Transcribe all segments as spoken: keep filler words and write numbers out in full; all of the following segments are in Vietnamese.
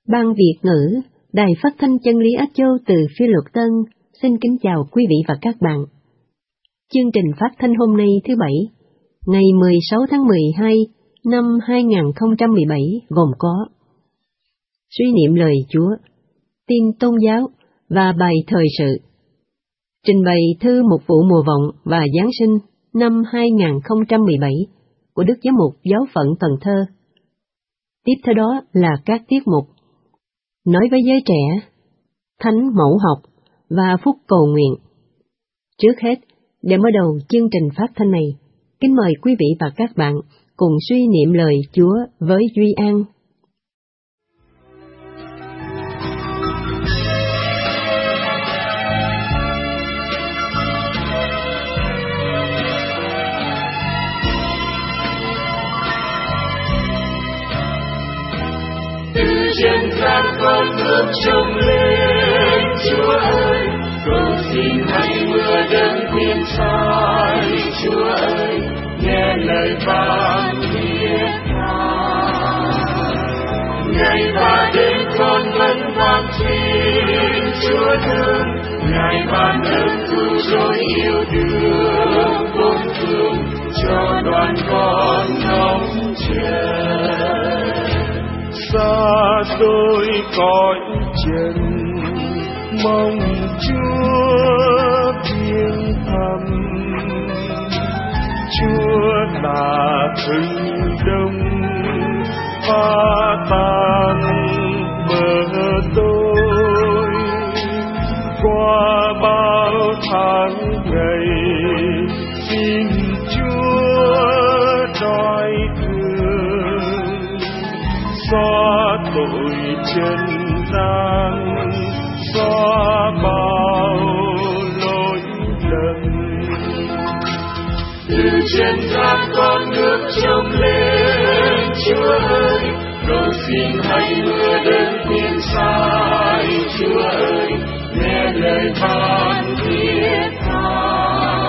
Ban Việt ngữ, Đài Phát thanh Chân lý Á Châu từ Phi Luật Tân, xin kính chào quý vị và các bạn. Chương trình phát thanh hôm nay thứ Bảy, ngày mười sáu tháng mười hai năm hai nghìn không trăm mười bảy gồm có suy niệm lời Chúa, tin tôn giáo và bài thời sự. Trình bày thư Mục vụ mùa vọng và Giáng sinh năm hai nghìn không trăm mười bảy của Đức Giám mục Giáo phận Cần Thơ. Tiếp theo đó là các tiết mục Nói với giới trẻ, Thánh mẫu học và phúc cầu nguyện. Trước hết, để mở đầu chương trình phát thanh này, kính mời quý vị và các bạn cùng suy niệm lời Chúa với Duy An. Trên gian con ngước trông lên, Chúa ơi, cầu xin hãy mưa đến thiên sai. Chúa ơi, nghe lời ban thiết tha. Ngày và đêm con vẫn van xin Chúa thương, Ngài ban ơn cứu rỗi yêu thương bốn phương cho đoàn con ngóng chờ. Xa xôi cõi trần mong Chúa viếng thăm, Chúa là hưng đông phá tan bờ tôi. Qua bao tháng ngày xin Chúa đói thương, xóa tội chân gian, xóa bao lỗi lầm. Từ trên gian con ngước trông lên, Chúa ơi, cầu xin hãy mưa đến thiên sai. Chúa ơi, nghe lời ban thiết tha.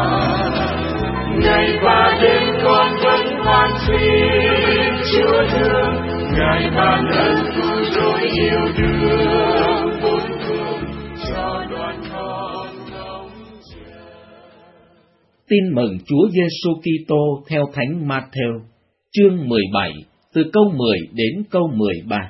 Ngày và đêm con vẫn van xin Chúa thương, Ngài ban ơn cứu rỗi yêu đương bốn phương cho đoàn con ngóng chờ. Tin mừng Chúa Giêsu Kitô theo Thánh Ma-thêu, chương mười bảy, từ câu mười đến câu mười ba.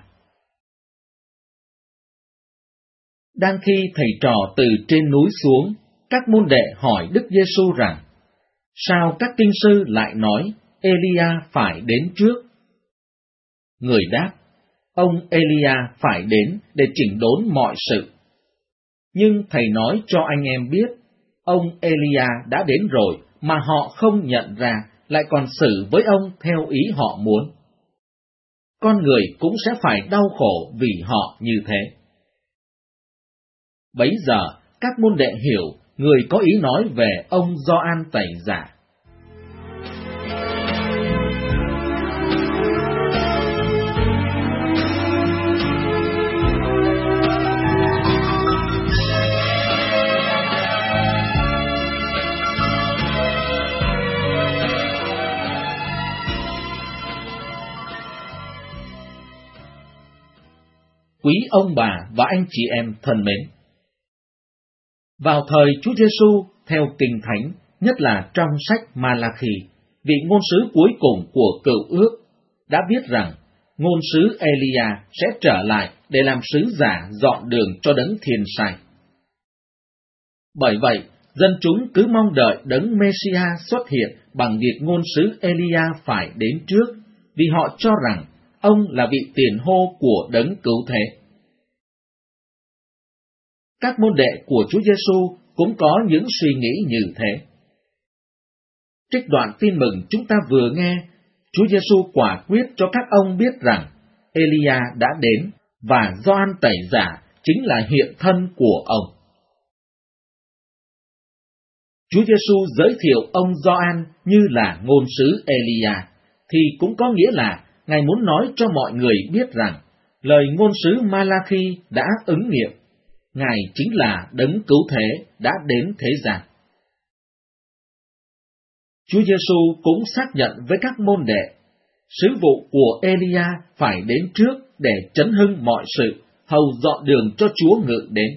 Đang khi thầy trò từ trên núi xuống, các môn đệ hỏi Đức Giêsu rằng: sao các kinh sư lại nói Elia phải đến trước? Người đáp: ông Elia phải đến để chỉnh đốn mọi sự. Nhưng thầy nói cho anh em biết, ông Elia đã đến rồi mà họ không nhận ra, lại còn xử với ông theo ý họ muốn. Con người cũng sẽ phải đau khổ vì họ như thế. Bấy giờ, các môn đệ hiểu người có ý nói về ông Gioan Tẩy Giả. Quý ông bà và anh chị em thân mến, vào thời Chúa Giêsu theo Kinh Thánh, nhất là trong sách Ma-la-khi, vị ngôn sứ cuối cùng của Cựu Ước, đã viết rằng ngôn sứ Elia sẽ trở lại để làm sứ giả dọn đường cho đấng thiên sai. Bởi vậy, dân chúng cứ mong đợi đấng Mê-si-a xuất hiện bằng việc ngôn sứ Elia phải đến trước, vì họ cho rằng ông là vị tiền hô của đấng cứu thế. Các môn đệ của Chúa Giêsu cũng có những suy nghĩ như thế. Trích đoạn tin mừng chúng ta vừa nghe, Chúa Giêsu quả quyết cho các ông biết rằng Elia đã đến và Gioan Tẩy Giả chính là hiện thân của ông. Chúa Giêsu giới thiệu ông Gioan như là ngôn sứ Elia, thì cũng có nghĩa là Ngài muốn nói cho mọi người biết rằng lời ngôn sứ Ma-la-khi đã ứng nghiệm. Ngài chính là đấng cứu thế đã đến thế gian. Chúa Giêsu cũng xác nhận với các môn đệ, sứ vụ của Elia phải đến trước để chấn hưng mọi sự, hầu dọn đường cho Chúa ngự đến.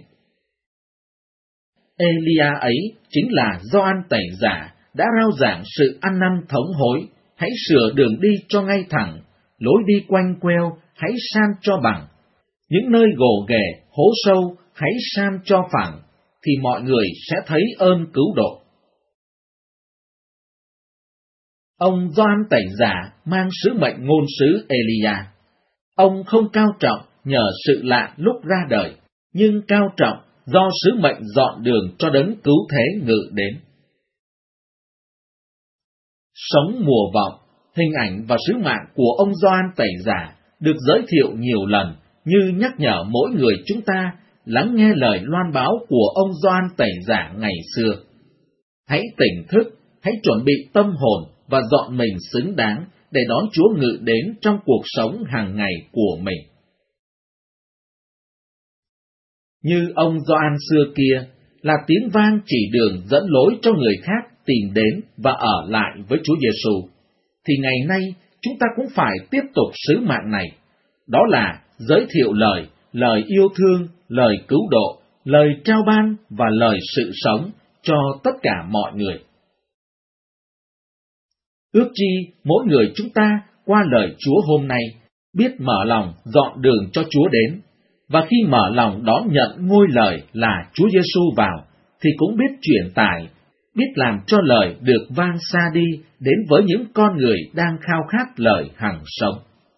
Elia ấy chính là Gioan Tẩy Giả đã rao giảng sự ăn năn thống hối, hãy sửa đường đi cho ngay thẳng, lối đi quanh queo hãy san cho bằng, những nơi gồ ghề, hố sâu hãy san cho phẳng, thì mọi người sẽ thấy ơn cứu độ. Ông Gioan Tẩy Giả mang sứ mệnh ngôn sứ Elia. Ông không cao trọng nhờ sự lạ lúc ra đời, nhưng cao trọng do sứ mệnh dọn đường cho đấng cứu thế ngự đến. Sống mùa vọng, hình ảnh và sứ mạng của ông Gioan Tẩy Giả được giới thiệu nhiều lần như nhắc nhở mỗi người chúng ta lắng nghe lời loan báo của ông Gioan Tẩy Giả ngày xưa. Hãy tỉnh thức, hãy chuẩn bị tâm hồn và dọn mình xứng đáng để đón Chúa ngự đến trong cuộc sống hàng ngày của mình. Như ông Gioan xưa kia là tiếng vang chỉ đường dẫn lối cho người khác tìm đến và ở lại với Chúa Giêsu, thì ngày nay chúng ta cũng phải tiếp tục sứ mạng này, đó là giới thiệu lời, lời yêu thương, lời cứu độ, lời trao ban và lời sự sống cho tất cả mọi người. Ước chi mỗi người chúng ta qua lời Chúa hôm nay biết mở lòng dọn đường cho Chúa đến, và khi mở lòng đón nhận ngôi lời là Chúa Giêsu vào, thì cũng biết truyền tải, biết làm cho lời được vang xa đi đến với những con người đang khao khát lời hằng sống.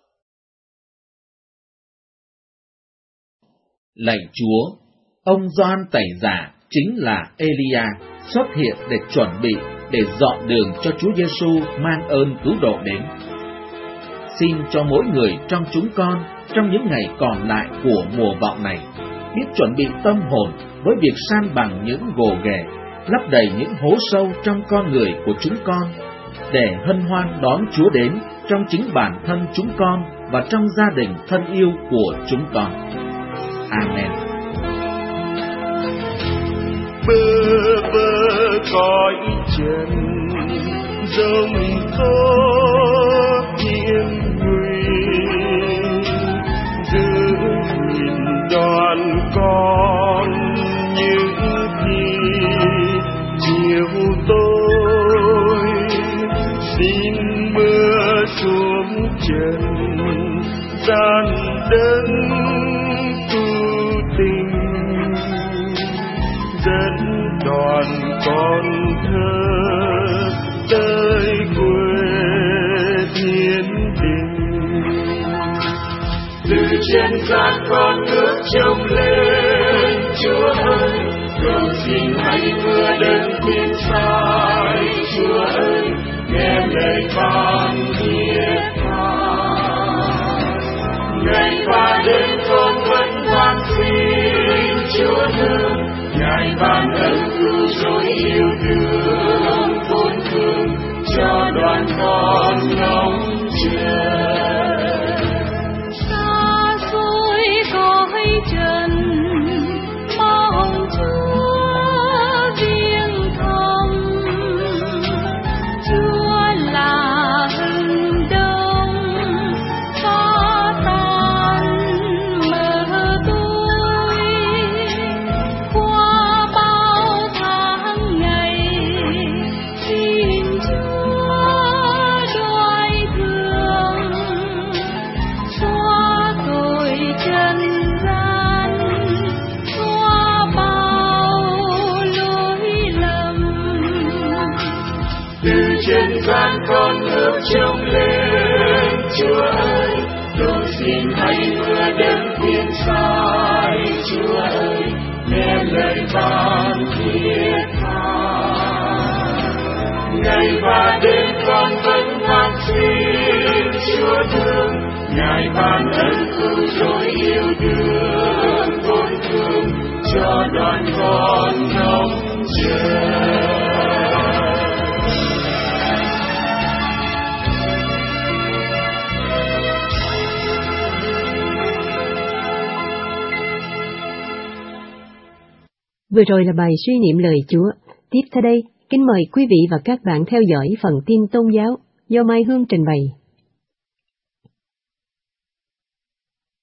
Lạy Chúa, ông Gioan Tẩy Giả chính là Elia xuất hiện để chuẩn bị, để dọn đường cho Chúa Giêsu mang ơn cứu độ đến. Xin cho mỗi người trong chúng con trong những ngày còn lại của mùa vọng này biết chuẩn bị tâm hồn với việc san bằng những gồ ghề, lấp đầy những hố sâu trong con người của chúng con, để hân hoan đón Chúa đến trong chính bản thân chúng con và trong gia đình thân yêu của chúng con. Amen. Bơ vơ cõi trần rông tố hiên nguy, giữ gìn đoàn con những khi chiều tối, xin mưa xuống trần gian đấng tu tình, dẫn đoàn con thơ tới quê thiên đình. Từ trên gian con ước trông lên Chúa ơi, cầu xin hãy mưa đến thiên sai. Chúa ơi, nghe lời con thiết tha, ngày và đêm con vẫn van xin Chúa thương, Ngài ban ơn cứu rỗi yêu thương vốn thương cho đoàn con ngóng chờ. Xa xôi cõi trần mong Chúa riêng thăm, Chúa là hừng đông phá tan mờ tối, qua bao tháng ngày xin Chúa đoái thương, xóa tội trần gian, xóa bao lỗi lầm. Từ trên gian con ước trông lên Chúa ơi, cầu xin hãy mưa đến thiên sai. Chúa ơi, nghe lời con thiết tha, ngày và đêm con vẫn van xin Chúa thương, Ngài ban ơn cứu rỗi yêu thương vốn thương cho đoàn con ngóng chờ. Vừa rồi là bài suy niệm lời Chúa. Tiếp theo đây, kính mời quý vị và các bạn theo dõi phần tin tôn giáo do Mai Hương trình bày.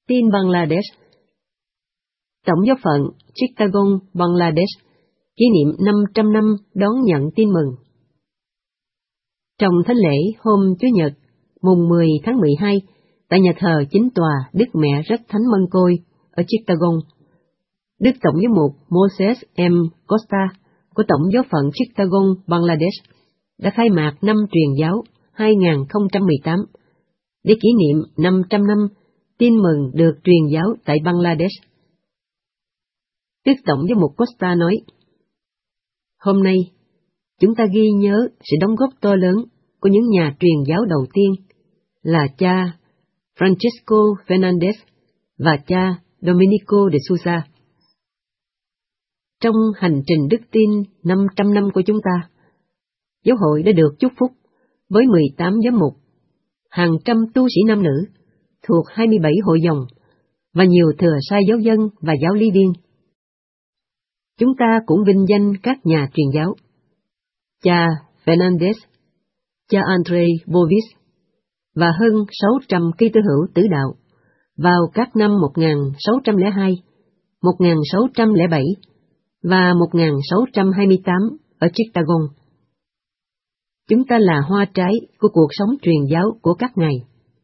Tin Bangladesh. Tổng giáo phận Chittagong, Bangladesh, kỷ niệm năm trăm năm đón nhận tin mừng. Trong thánh lễ hôm Chủ nhật, mùng mười tháng mười hai, tại nhà thờ chính tòa Đức Mẹ Rất Thánh Mân Côi ở Chittagong, Đức Tổng giám mục Moses M. Costa của Tổng giáo phận Chittagong, Bangladesh đã khai mạc năm truyền giáo hai không một tám để kỷ niệm năm trăm năm tin mừng được truyền giáo tại Bangladesh. Đức Tổng giám mục Costa nói, hôm nay, chúng ta ghi nhớ sự đóng góp to lớn của những nhà truyền giáo đầu tiên là cha Francisco Fernandez và cha Domenico de Souza. Trong hành trình đức tin năm trăm năm của chúng ta, giáo hội đã được chúc phúc với mười tám giám mục, hàng trăm tu sĩ nam nữ thuộc hai mươi bảy hội dòng và nhiều thừa sai giáo dân và giáo lý viên. Chúng ta cũng vinh danh các nhà truyền giáo, cha Fernandez, cha Andre Bovis và hơn sáu trăm Kitô hữu tử đạo vào các năm một nghìn sáu trăm lẻ hai, một nghìn sáu trăm lẻ bảy và một nghìn sáu trăm hai mươi tám ở Chittagong. Chúng ta là hoa trái của cuộc sống truyền giáo của các ngài.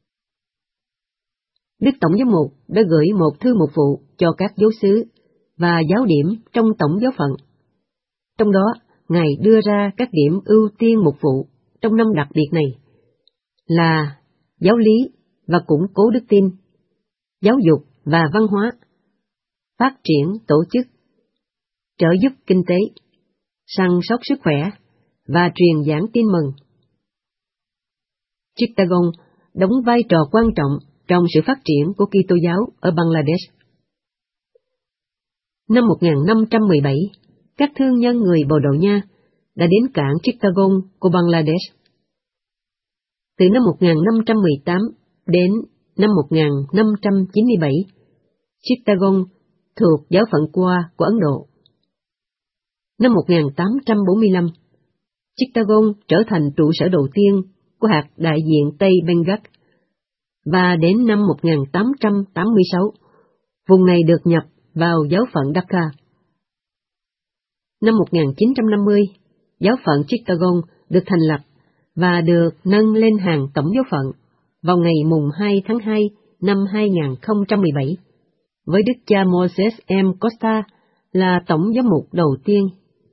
Đức Tổng giám mục đã gửi một thư mục vụ cho các giáo xứ và giáo điểm trong tổng giáo phận. Trong đó, ngài đưa ra các điểm ưu tiên mục vụ trong năm đặc biệt này là giáo lý và củng cố đức tin, giáo dục và văn hóa, phát triển tổ chức, trợ giúp kinh tế, săn sóc sức khỏe và truyền giảng tin mừng. Chittagong đóng vai trò quan trọng trong sự phát triển của Kitô giáo ở Bangladesh. Năm một nghìn năm trăm mười bảy, các thương nhân người Bồ Đào Nha đã đến cảng Chittagong của Bangladesh. Từ năm một nghìn năm trăm mười tám đến năm một nghìn năm trăm chín mươi bảy, Chittagong thuộc giáo phận Goa của Ấn Độ. Năm một nghìn tám trăm bốn mươi lăm, Chittagong trở thành trụ sở đầu tiên của hạt đại diện Tây Bengal, và đến năm một nghìn tám trăm tám mươi sáu, vùng này được nhập vào giáo phận Dhaka. Năm một nghìn chín trăm năm mươi, giáo phận Chittagong được thành lập và được nâng lên hàng tổng giáo phận vào ngày mùng hai tháng hai năm hai nghìn không trăm mười bảy, với đức cha Moses M. Costa là tổng giám mục đầu tiên.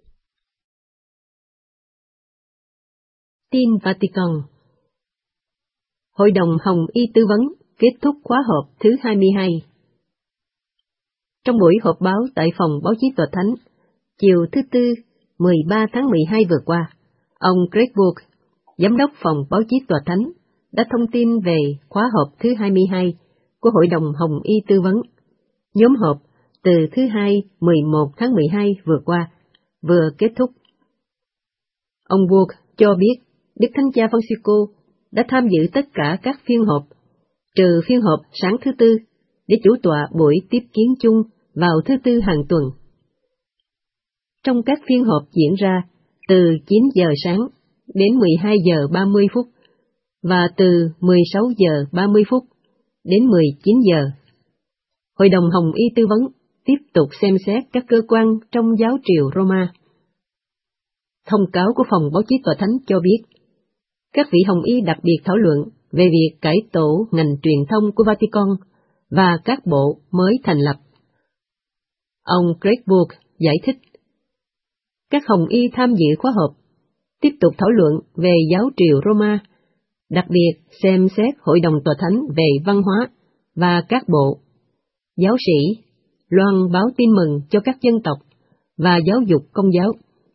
Tin Vatican. Hội đồng Hồng Y tư vấn kết thúc khóa họp thứ hai mươi hai. Trong buổi họp báo tại phòng báo chí Tòa Thánh, chiều thứ Tư, mười ba tháng mười hai vừa qua, ông Greg Book, Giám đốc phòng báo chí Tòa Thánh, đã thông tin về khóa họp thứ hai mươi hai của Hội đồng Hồng Y tư vấn. Nhóm họp từ thứ Hai, mười một tháng mười hai vừa qua, vừa kết thúc. Ông Book cho biết Đức Thánh Cha Francisco đã tham dự tất cả các phiên họp, trừ phiên họp sáng thứ Tư, để chủ tọa buổi tiếp kiến chung vào thứ Tư hàng tuần. Trong các phiên họp diễn ra từ chín giờ sáng đến mười hai giờ ba mươi phút và từ mười sáu giờ ba mươi phút đến mười chín giờ, Hội đồng Hồng Y tư vấn tiếp tục xem xét các cơ quan trong giáo triều Roma. Thông cáo của phòng báo chí Tòa Thánh cho biết, các vị Hồng Y đặc biệt thảo luận về việc cải tổ ngành truyền thông của Vatican và các bộ mới thành lập. Ông Greg Book giải thích, các Hồng Y tham dự khóa họp tiếp tục thảo luận về giáo triều Roma, đặc biệt xem xét Hội đồng Tòa Thánh về văn hóa và các bộ, giáo sĩ, loan báo tin mừng cho các dân tộc và giáo dục công giáo.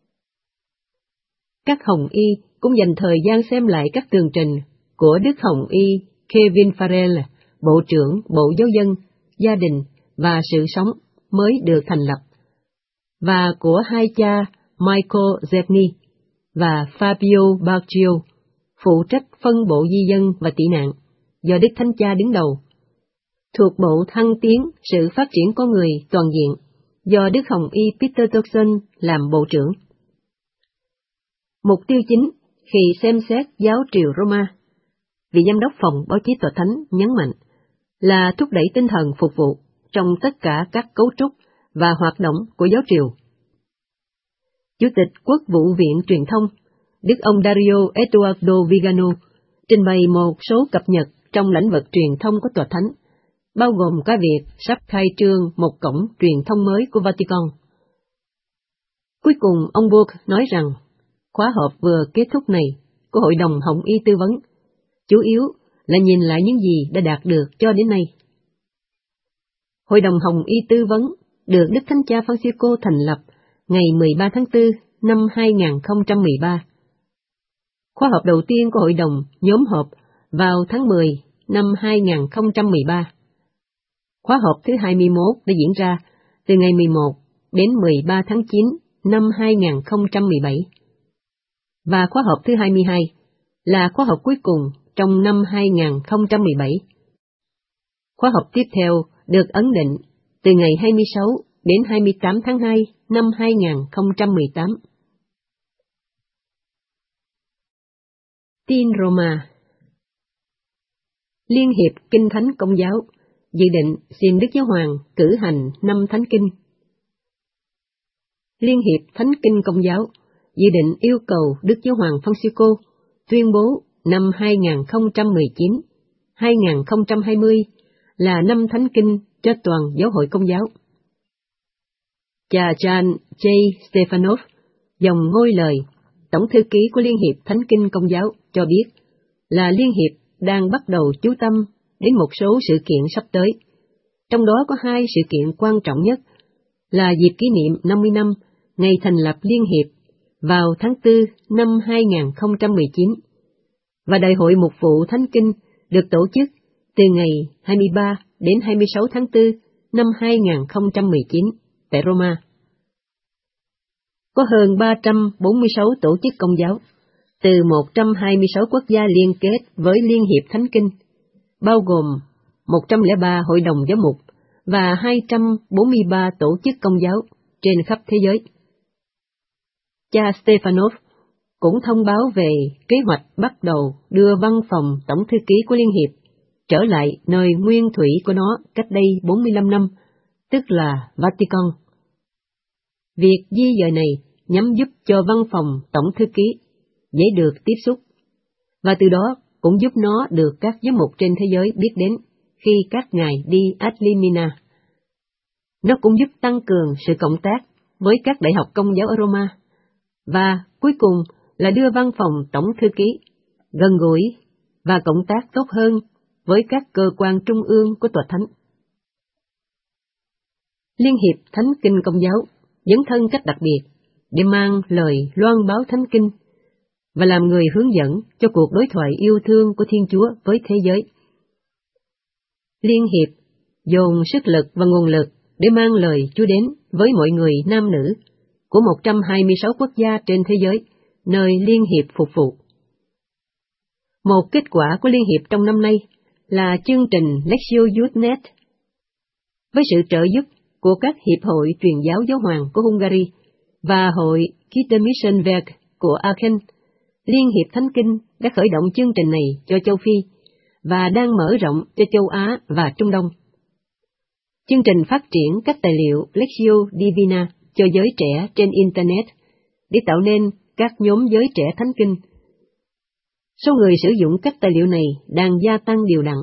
Các Hồng Y cũng dành thời gian xem lại các tường trình của Đức Hồng Y Kevin Farrell, Bộ trưởng Bộ Giáo dân, Gia đình và Sự sống mới được thành lập, và của hai cha Michael Zepni và Fabio Baccio, phụ trách phân bộ di dân và tị nạn, do Đức Thánh Cha đứng đầu, thuộc Bộ Thăng tiến Sự phát triển con người toàn diện, do Đức Hồng Y Peter Turkson làm Bộ trưởng. Mục tiêu chính khi xem xét giáo triều Roma, vị giám đốc phòng báo chí Tòa Thánh nhấn mạnh, là thúc đẩy tinh thần phục vụ trong tất cả các cấu trúc và hoạt động của giáo triều. Chủ tịch Quốc vụ viện Truyền thông, Đức ông Dario Eduardo Vigano, trình bày một số cập nhật trong lĩnh vực truyền thông của Tòa Thánh, bao gồm cả việc sắp khai trương một cổng truyền thông mới của Vatican. Cuối cùng, ông Burke nói rằng, khóa họp vừa kết thúc này của Hội đồng Hồng Y tư vấn, chủ yếu là nhìn lại những gì đã đạt được cho đến nay. Hội đồng Hồng Y tư vấn được Đức Thánh Cha Francisco thành lập ngày mười ba tháng tư năm hai nghìn không trăm mười ba. Khóa họp đầu tiên của hội đồng nhóm họp vào tháng mười năm hai nghìn không trăm mười ba. Khóa họp thứ hai mươi mốt đã diễn ra từ ngày mười một đến mười ba tháng chín năm hai nghìn không trăm mười bảy. Và khóa họp thứ hai mươi hai là khóa họp cuối cùng trong năm hai nghìn không trăm mười bảy. Khóa họp tiếp theo được ấn định từ ngày hai mươi sáu đến hai mươi tám tháng hai năm hai nghìn không trăm mười tám. Tin Roma. Liên hiệp Kinh Thánh Công giáo dự định xin Đức Giáo Hoàng cử hành năm Thánh Kinh. Liên hiệp Thánh Kinh Công giáo dự định yêu cầu Đức Giáo Hoàng Francisco tuyên bố năm hai nghìn không trăm mười chín đến hai nghìn không trăm hai mươi là năm Thánh Kinh cho toàn giáo hội Công giáo. Cha Jan J. Stefanov, dòng ngôi lời, Tổng thư ký của Liên hiệp Thánh Kinh Công giáo, cho biết là Liên hiệp đang bắt đầu chú tâm đến một số sự kiện sắp tới. Trong đó có hai sự kiện quan trọng nhất là dịp kỷ niệm năm mươi năm ngày thành lập Liên hiệp vào tháng tư năm hai nghìn không trăm mười chín, và Đại hội Mục vụ Thánh Kinh được tổ chức từ ngày hai mươi ba đến hai mươi sáu tháng tư năm hai nghìn không trăm mười chín tại Roma. Có hơn ba trăm bốn mươi sáu tổ chức công giáo từ một trăm hai mươi sáu quốc gia liên kết với Liên hiệp Thánh Kinh, bao gồm một trăm lẻ ba hội đồng giáo mục và hai trăm bốn mươi ba tổ chức công giáo trên khắp thế giới. Cha Stefanov cũng thông báo về kế hoạch bắt đầu đưa văn phòng Tổng thư ký của Liên hiệp trở lại nơi nguyên thủy của nó cách đây bốn mươi lăm năm, tức là Vatican. Việc di dời này nhằm giúp cho văn phòng Tổng thư ký dễ được tiếp xúc, và từ đó cũng giúp nó được các giám mục trên thế giới biết đến khi các ngài đi ad limina. Nó cũng giúp tăng cường sự cộng tác với các đại học công giáo ở Roma, và cuối cùng là đưa văn phòng Tổng thư ký gần gũi và cộng tác tốt hơn với các cơ quan trung ương của Tòa Thánh. Liên hiệp Thánh Kinh Công giáo dấn thân cách đặc biệt để mang lời loan báo Thánh Kinh và làm người hướng dẫn cho cuộc đối thoại yêu thương của Thiên Chúa với thế giới. Liên hiệp dồn sức lực và nguồn lực để mang lời Chúa đến với mọi người nam nữ của một trăm hai mươi sáu quốc gia trên thế giới, nơi Liên hiệp phục vụ. Một kết quả của Liên hiệp trong năm nay là chương trình Lectio Youthnet. Với sự trợ giúp của các hiệp hội truyền giáo giáo hoàng của Hungary và hội Kirchenmissionwerk của Aachen, Liên hiệp Thánh Kinh đã khởi động chương trình này cho châu Phi và đang mở rộng cho châu Á và Trung Đông. Chương trình phát triển các tài liệu Lectio Divina cho giới trẻ trên Internet để tạo nên các nhóm giới trẻ Thánh Kinh. Số người sử dụng các tài liệu này đang gia tăng đều đặn.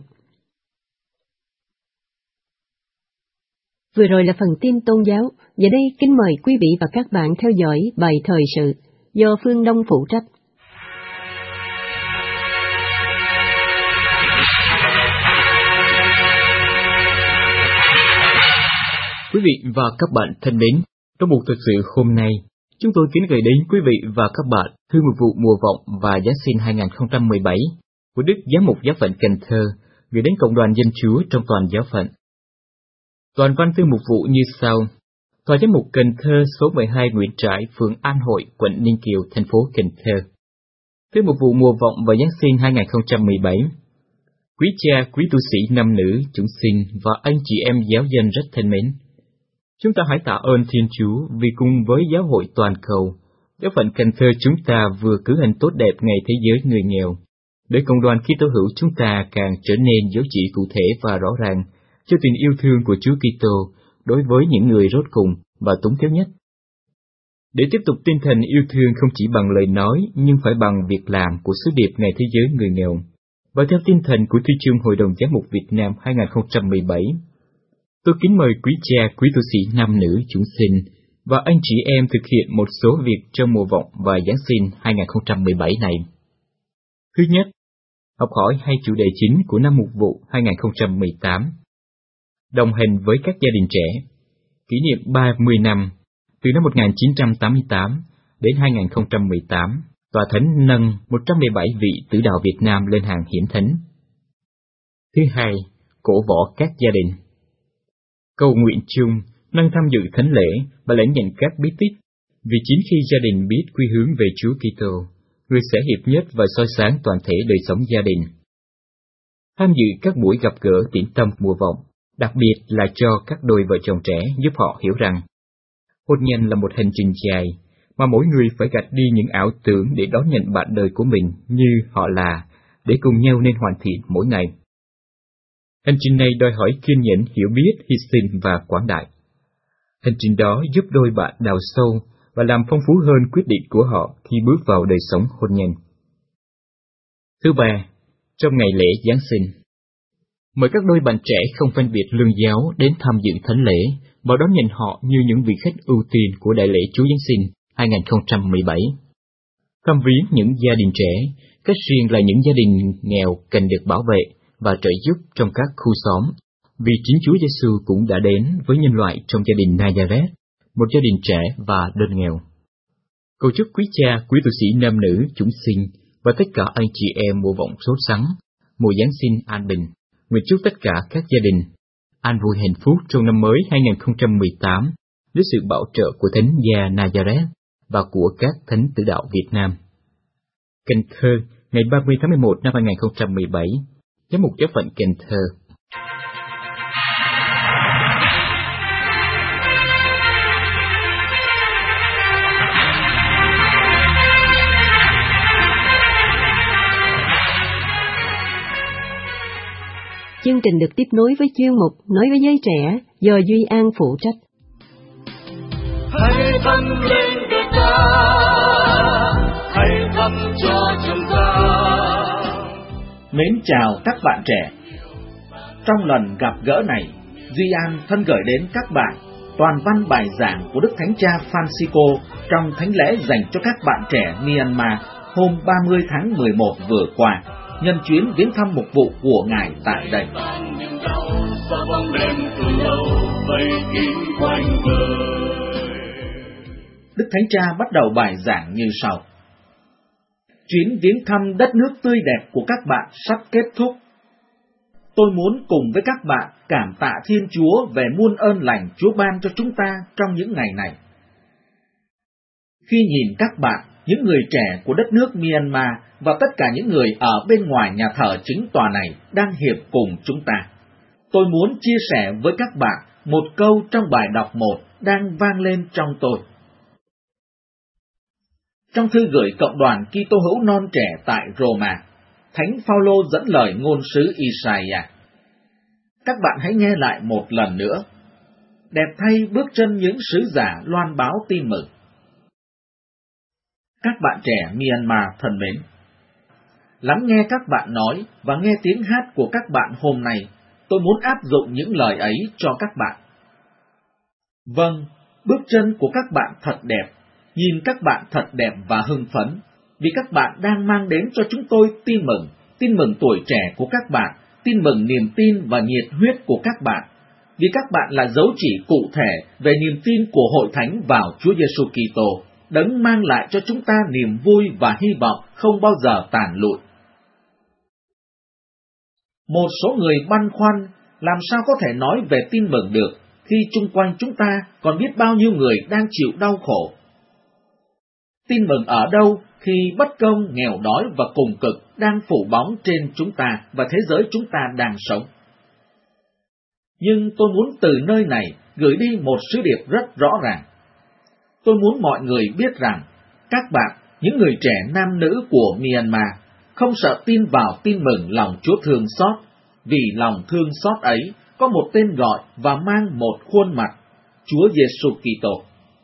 Vừa rồi là phần tin tôn giáo, giờ đây kính mời quý vị và các bạn theo dõi bài thời sự do Phương Đông phụ trách. Quý vị và các bạn thân mến, trong một thời sự hôm nay, chúng tôi kính gửi đến quý vị và các bạn thư mục vụ mùa vọng và Giáng sinh hai không một bảy của Đức Giám mục Giáo phận Cần Thơ gửi đến Cộng đoàn Dân Chúa trong toàn giáo phận. Toàn văn thư mục vụ như sau: Tòa Giám mục Cần Thơ số mười hai Nguyễn Trãi, phường An Hội, quận Ninh Kiều, thành phố Cần Thơ. Thư mục vụ mùa vọng và Giáng sinh hai không một bảy. Quý cha, quý tu sĩ nam nữ, chúng sinh và anh chị em giáo dân rất thân mến, chúng ta hãy tạ ơn Thiên Chúa vì cùng với giáo hội toàn cầu, giáo phận Cần Thơ chúng ta vừa cử hành tốt đẹp Ngày Thế giới Người nghèo, Để cộng đoàn Kitô hữu chúng ta càng trở nên dấu chỉ cụ thể và rõ ràng cho tình yêu thương của Chúa Kitô đối với những người rốt cùng và túng thiếu nhất. Để tiếp tục tinh thần yêu thương không chỉ bằng lời nói nhưng phải bằng việc làm của sứ điệp Ngày Thế giới Người nghèo, và theo tinh thần của Thi chương Hội đồng Giám mục Việt Nam hai không một bảy, tôi kính mời quý cha, quý tu sĩ nam nữ chúng sinh và anh chị em thực hiện một số việc trong mùa vọng và Giáng sinh hai không một bảy này. Thứ nhất, học hỏi hai chủ đề chính của năm mục vụ hai không một tám. Đồng hành với các gia đình trẻ, kỷ niệm ba mươi năm, từ năm một nghìn chín trăm tám mươi tám đến hai không một tám, Tòa Thánh nâng một trăm mười bảy vị tử đạo Việt Nam lên hàng hiển thánh. Thứ hai, cổ võ các gia đình. Cầu nguyện chung, nâng tham dự thánh lễ và lãnh nhận các bí tích, vì chính khi gia đình biết quy hướng về Chúa Kitô, người sẽ hiệp nhất và soi sáng toàn thể đời sống gia đình. Tham dự các buổi gặp gỡ tĩnh tâm mùa vọng, đặc biệt là cho các đôi vợ chồng trẻ, giúp họ hiểu rằng hôn nhân là một hành trình dài, mà mỗi người phải gạt đi những ảo tưởng để đón nhận bạn đời của mình như họ là, để cùng nhau nên hoàn thiện mỗi ngày. Hành trình này đòi hỏi kiên nhẫn, hiểu biết, hy sinh và quảng đại. Hành trình đó giúp đôi bạn đào sâu và làm phong phú hơn quyết định của họ khi bước vào đời sống hôn nhân. Thứ ba, trong ngày lễ Giáng sinh, mời các đôi bạn trẻ không phân biệt lương giáo đến tham dự thánh lễ và đón nhận họ như những vị khách ưu tiên của đại lễ Chúa Giáng sinh hai không một bảy. Thăm viếng những gia đình trẻ, cách riêng là những gia đình nghèo cần được bảo vệ và trợ giúp trong các khu xóm, vì chính Chúa Giêsu cũng đã đến với nhân loại trong gia đình Nazareth, một gia đình trẻ và đơn nghèo. Cầu chúc quý cha, quý tu sĩ nam nữ, chúng sinh và tất cả anh chị em mùa vọng sốt sắng, mùa Giáng sinh an bình. Nguyện chúc tất cả các gia đình an vui hạnh phúc trong năm mới hai không một tám với sự bảo trợ của Thánh Gia Nazareth và của các thánh tử đạo Việt Nam. Cần Thơ, ngày ba mươi tháng mười một năm hai không một bảy, Giám mục Giáo phận Cần Thơ. Chương trình được tiếp nối với chuyên mục Nói với giới trẻ do Duy An phụ trách. Hãy dâng lên Đức ta, hãy thắp cho chúng ta. Mến chào các bạn trẻ. Trong lần gặp gỡ này, Duy An thân gửi đến các bạn toàn văn bài giảng của Đức Thánh Cha Francisco trong thánh lễ dành cho các bạn trẻ Myanmar hôm ba mươi tháng mười một vừa qua, nhân chuyến viếng thăm mục vụ của Ngài tại đây. Đức Thánh Cha bắt đầu bài giảng như sau. Chuyến viếng thăm đất nước tươi đẹp của các bạn sắp kết thúc. Tôi muốn cùng với các bạn cảm tạ Thiên Chúa về muôn ơn lành Chúa ban cho chúng ta trong những ngày này. Khi nhìn các bạn, những người trẻ của đất nước Myanmar và tất cả những người ở bên ngoài nhà thờ chính tòa này đang hiệp cùng chúng ta, tôi muốn chia sẻ với các bạn một câu trong bài đọc một đang vang lên trong tôi. Trong thư gửi cộng đoàn Kitô hữu non trẻ tại Roma, Thánh Phaolô dẫn lời ngôn sứ Isaiah. Các bạn hãy nghe lại một lần nữa. Đẹp thay bước chân những sứ giả loan báo tin mừng. Các bạn trẻ Myanmar thân mến, lắng nghe các bạn nói và nghe tiếng hát của các bạn hôm nay, tôi muốn áp dụng những lời ấy cho các bạn. Vâng, bước chân của các bạn thật đẹp, nhìn các bạn thật đẹp và hưng phấn, vì các bạn đang mang đến cho chúng tôi tin mừng, tin mừng tuổi trẻ của các bạn, tin mừng niềm tin và nhiệt huyết của các bạn, vì các bạn là dấu chỉ cụ thể về niềm tin của Hội Thánh vào Chúa Giêsu Kitô, Đấng mang lại cho chúng ta niềm vui và hy vọng không bao giờ tàn lụi. Một số người băn khoăn làm sao có thể nói về tin mừng được khi chung quanh chúng ta còn biết bao nhiêu người đang chịu đau khổ. Tin mừng ở đâu khi bất công, nghèo đói và cùng cực đang phủ bóng trên chúng ta và thế giới chúng ta đang sống? Nhưng tôi muốn từ nơi này gửi đi một sứ điệp rất rõ ràng. Tôi muốn mọi người biết rằng các bạn, những người trẻ nam nữ của Myanmar, không sợ tin vào tin mừng lòng Chúa thương xót, vì lòng thương xót ấy có một tên gọi và mang một khuôn mặt, Chúa Giêsu Kitô.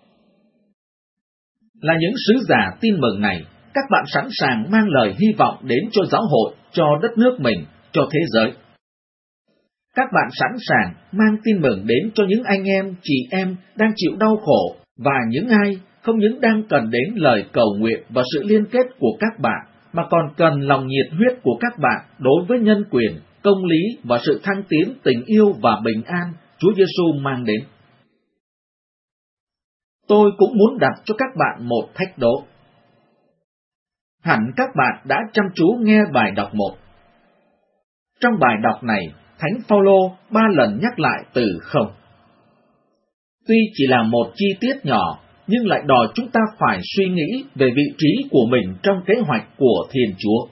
Là những sứ giả tin mừng này, các bạn sẵn sàng mang lời hy vọng đến cho giáo hội, cho đất nước mình, cho thế giới. Các bạn sẵn sàng mang tin mừng đến cho những anh em, chị em đang chịu đau khổ và những ai không những đang cần đến lời cầu nguyện và sự liên kết của các bạn, mà còn cần lòng nhiệt huyết của các bạn đối với nhân quyền, công lý và sự thăng tiến, tình yêu và bình an Chúa Giêsu mang đến. Tôi cũng muốn đặt cho các bạn một thách đố. Hẳn các bạn đã chăm chú nghe bài đọc một. Trong bài đọc này, Thánh Phaolô ba lần nhắc lại từ không. Tuy chỉ là một chi tiết nhỏ, nhưng lại đòi chúng ta phải suy nghĩ về vị trí của mình trong kế hoạch của Thiên Chúa.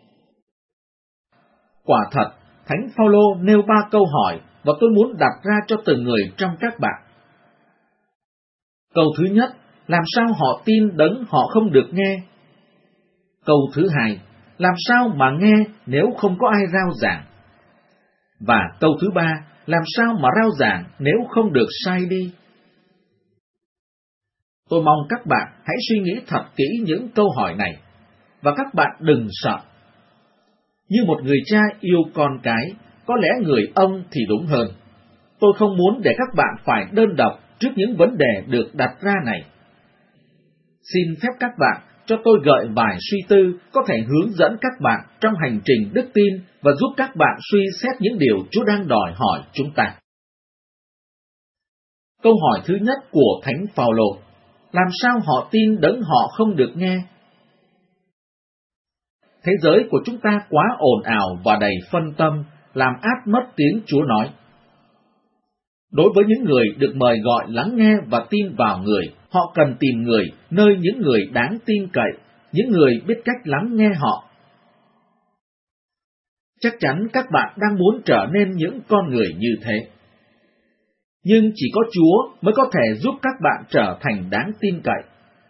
Quả thật, Thánh Phaolô nêu ba câu hỏi và tôi muốn đặt ra cho từng người trong các bạn. Câu thứ nhất, làm sao họ tin đấng họ không được nghe? Câu thứ hai, làm sao mà nghe nếu không có ai rao giảng? Và câu thứ ba, làm sao mà rao giảng nếu không được sai đi? Tôi mong các bạn hãy suy nghĩ thật kỹ những câu hỏi này, và các bạn đừng sợ. Như một người cha yêu con cái, có lẽ người ông thì đúng hơn. Tôi không muốn để các bạn phải đơn độc trước những vấn đề được đặt ra này. Xin phép các bạn cho tôi gợi vài suy tư có thể hướng dẫn các bạn trong hành trình đức tin và giúp các bạn suy xét những điều Chúa đang đòi hỏi chúng ta. Câu hỏi thứ nhất của Thánh Phaolô, làm sao họ tin đấng họ không được nghe? Thế giới của chúng ta quá ồn ào và đầy phân tâm, làm át mất tiếng Chúa nói. Đối với những người được mời gọi lắng nghe và tin vào người, họ cần tìm người nơi những người đáng tin cậy, những người biết cách lắng nghe họ. Chắc chắn các bạn đang muốn trở nên những con người như thế. Nhưng chỉ có Chúa mới có thể giúp các bạn trở thành đáng tin cậy.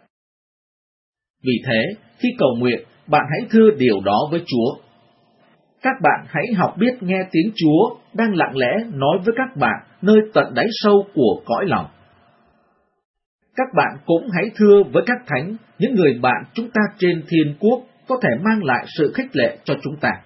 Vì thế, khi cầu nguyện, bạn hãy thưa điều đó với Chúa. Các bạn hãy học biết nghe tiếng Chúa đang lặng lẽ nói với các bạn nơi tận đáy sâu của cõi lòng. Các bạn cũng hãy thưa với các thánh, những người bạn chúng ta trên thiên quốc có thể mang lại sự khích lệ cho chúng ta.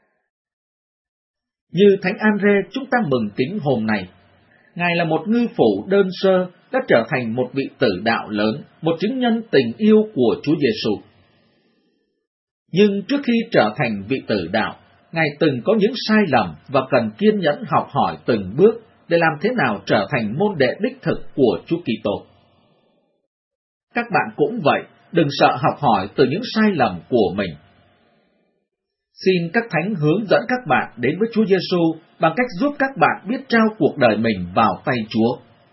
Như Thánh Andre chúng ta mừng kính hôm nay, Ngài là một ngư phủ đơn sơ đã trở thành một vị tử đạo lớn, một chứng nhân tình yêu của Chúa Giêsu. Nhưng trước khi trở thành vị tử đạo, Ngài từng có những sai lầm và cần kiên nhẫn học hỏi từng bước để làm thế nào trở thành môn đệ đích thực của Chúa Kitô. Các bạn cũng vậy, đừng sợ học hỏi từ những sai lầm của mình. Xin các thánh hướng dẫn các bạn đến với Chúa Giêsu bằng cách giúp các bạn biết trao cuộc đời mình vào tay Chúa.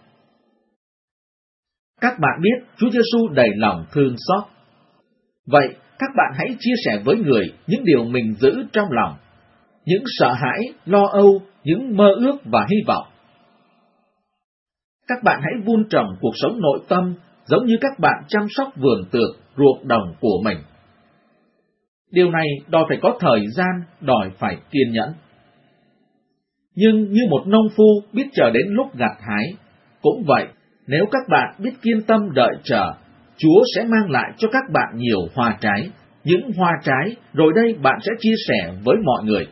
Các bạn biết Chúa Giêsu đầy lòng thương xót. Vậy, các bạn hãy chia sẻ với người những điều mình giữ trong lòng, những sợ hãi, lo âu, những mơ ước và hy vọng. Các bạn hãy vun trồng cuộc sống nội tâm giống như các bạn chăm sóc vườn tược, ruộng đồng của mình. Điều này đòi phải có thời gian, đòi phải kiên nhẫn. Nhưng như một nông phu biết chờ đến lúc gặt hái, cũng vậy, nếu các bạn biết kiên tâm đợi chờ, Chúa sẽ mang lại cho các bạn nhiều hoa trái. Những hoa trái, rồi đây bạn sẽ chia sẻ với mọi người.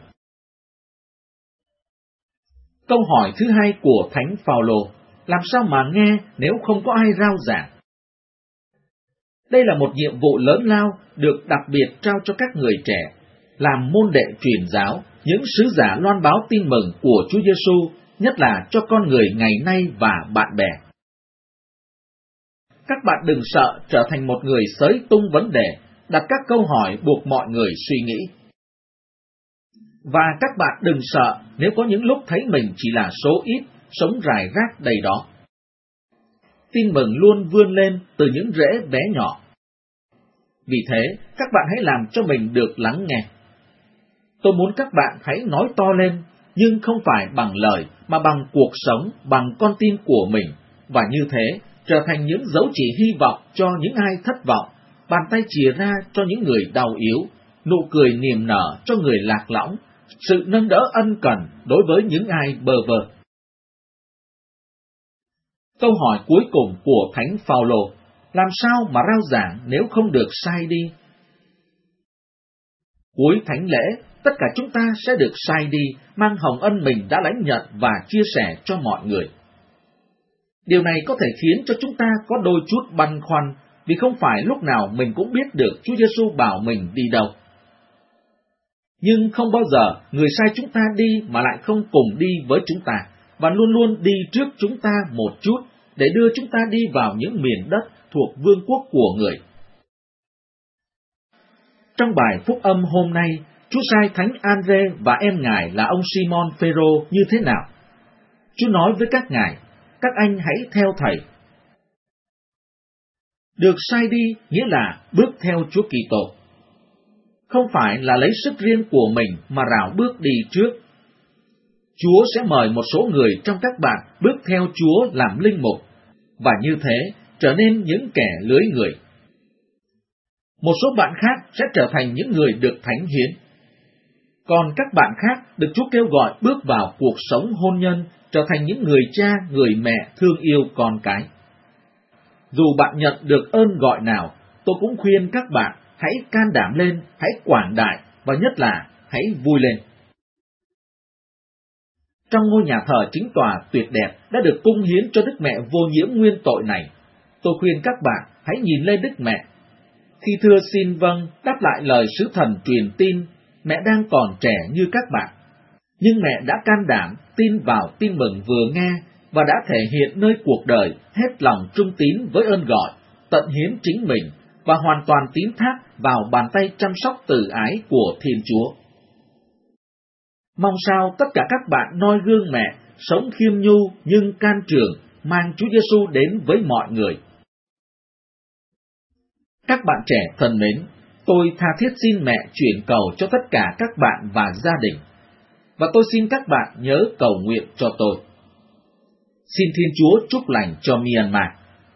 Câu hỏi thứ hai của Thánh Phaolô, làm sao mà nghe nếu không có ai rao giảng? Đây là một nhiệm vụ lớn lao được đặc biệt trao cho các người trẻ, làm môn đệ truyền giáo, những sứ giả loan báo tin mừng của Chúa Giêsu, nhất là cho con người ngày nay và bạn bè. Các bạn đừng sợ trở thành một người xới tung vấn đề, đặt các câu hỏi buộc mọi người suy nghĩ. Và các bạn đừng sợ nếu có những lúc thấy mình chỉ là số ít, sống rải rác đầy đó. Tin mừng luôn vươn lên từ những rễ bé nhỏ. Vì thế, các bạn hãy làm cho mình được lắng nghe. Tôi muốn các bạn hãy nói to lên, nhưng không phải bằng lời, mà bằng cuộc sống, bằng con tim của mình, và như thế, trở thành những dấu chỉ hy vọng cho những ai thất vọng, bàn tay chìa ra cho những người đau yếu, nụ cười niềm nở cho người lạc lõng, sự nâng đỡ ân cần đối với những ai bơ vơ. Câu hỏi cuối cùng của Thánh Phaolô, làm sao mà rao giảng nếu không được sai đi? Cuối thánh lễ, tất cả chúng ta sẽ được sai đi, mang hồng ân mình đã lãnh nhận và chia sẻ cho mọi người. Điều này có thể khiến cho chúng ta có đôi chút băn khoăn, vì không phải lúc nào mình cũng biết được Chúa Giêsu bảo mình đi đâu. Nhưng không bao giờ người sai chúng ta đi mà lại không cùng đi với chúng ta, và luôn luôn đi trước chúng ta một chút để đưa chúng ta đi vào những miền đất thuộc vương quốc của người. Trong bài phúc âm hôm nay, Chúa sai Thánh Andre và em ngài là ông Simon Phêrô như thế nào? Chúa nói với các ngài, các anh hãy theo Thầy. Được sai đi nghĩa là bước theo Chúa Kitô. Không phải là lấy sức riêng của mình mà rảo bước đi trước. Chúa sẽ mời một số người trong các bạn bước theo Chúa làm linh mục, và như thế trở nên những kẻ lưới người. Một số bạn khác sẽ trở thành những người được thánh hiến. Còn các bạn khác được Chúa kêu gọi bước vào cuộc sống hôn nhân, trở thành những người cha, người mẹ thương yêu con cái. Dù bạn nhận được ơn gọi nào, tôi cũng khuyên các bạn hãy can đảm lên, hãy quảng đại, và nhất là hãy vui lên. Trong ngôi nhà thờ chính tòa tuyệt đẹp đã được cung hiến cho Đức Mẹ vô nhiễm nguyên tội này, tôi khuyên các bạn hãy nhìn lên Đức Mẹ. Khi thưa xin vâng đáp lại lời sứ thần truyền tin, mẹ đang còn trẻ như các bạn, nhưng mẹ đã can đảm tin vào tin mừng vừa nghe và đã thể hiện nơi cuộc đời hết lòng trung tín với ơn gọi, tận hiến chính mình và hoàn toàn tín thác vào bàn tay chăm sóc từ ái của Thiên Chúa. Mong sao tất cả các bạn noi gương mẹ, sống khiêm nhu nhưng can trường, mang Chúa Giêsu đến với mọi người. Các bạn trẻ thân mến, tôi tha thiết xin mẹ chuyển cầu cho tất cả các bạn và gia đình, và tôi xin các bạn nhớ cầu nguyện cho tôi. Xin Thiên Chúa chúc lành cho Myanmar.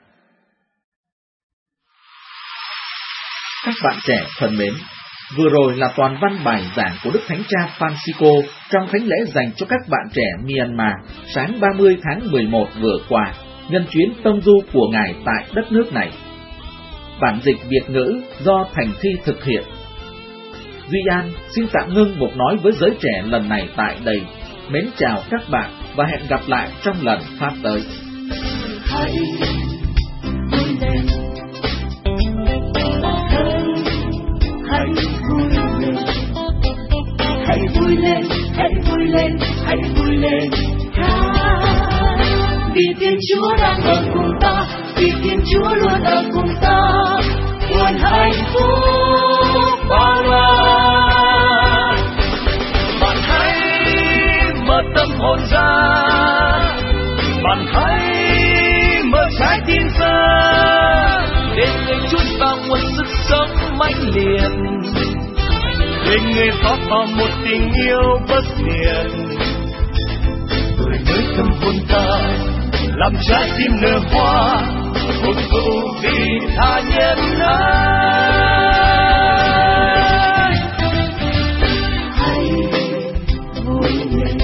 Các bạn trẻ thân mến, vừa rồi là toàn văn bài giảng của Đức Thánh Cha Francisco trong thánh lễ dành cho các bạn trẻ Myanmar sáng ba mươi tháng mười một vừa qua, nhân chuyến tông du của Ngài tại đất nước này. Bản dịch Việt ngữ do Thành Thi thực hiện. Duy An xin tạm ngưng một nói với giới trẻ lần này tại đây. Mến chào các bạn và hẹn gặp lại trong lần phát tới. Hãy vui lên, hãy vui lên, hãy vui lên, hãy vui lên, hãy vui lên. Vì Thiên Chúa đang ở cùng ta, vì Thiên Chúa luôn ở cùng ta, nguồn hạnh phúc bao la. Bạn hãy mở tâm hồn ra, bạn hãy mở trái tim ra, để người chúng ta một sức sống mãnh liệt, để người thoát vào một tình yêu bất diệt. Người với tâm hồn ta làm trái tim nở hoa, một câu vì tha nhân ái. Hãy vui lên,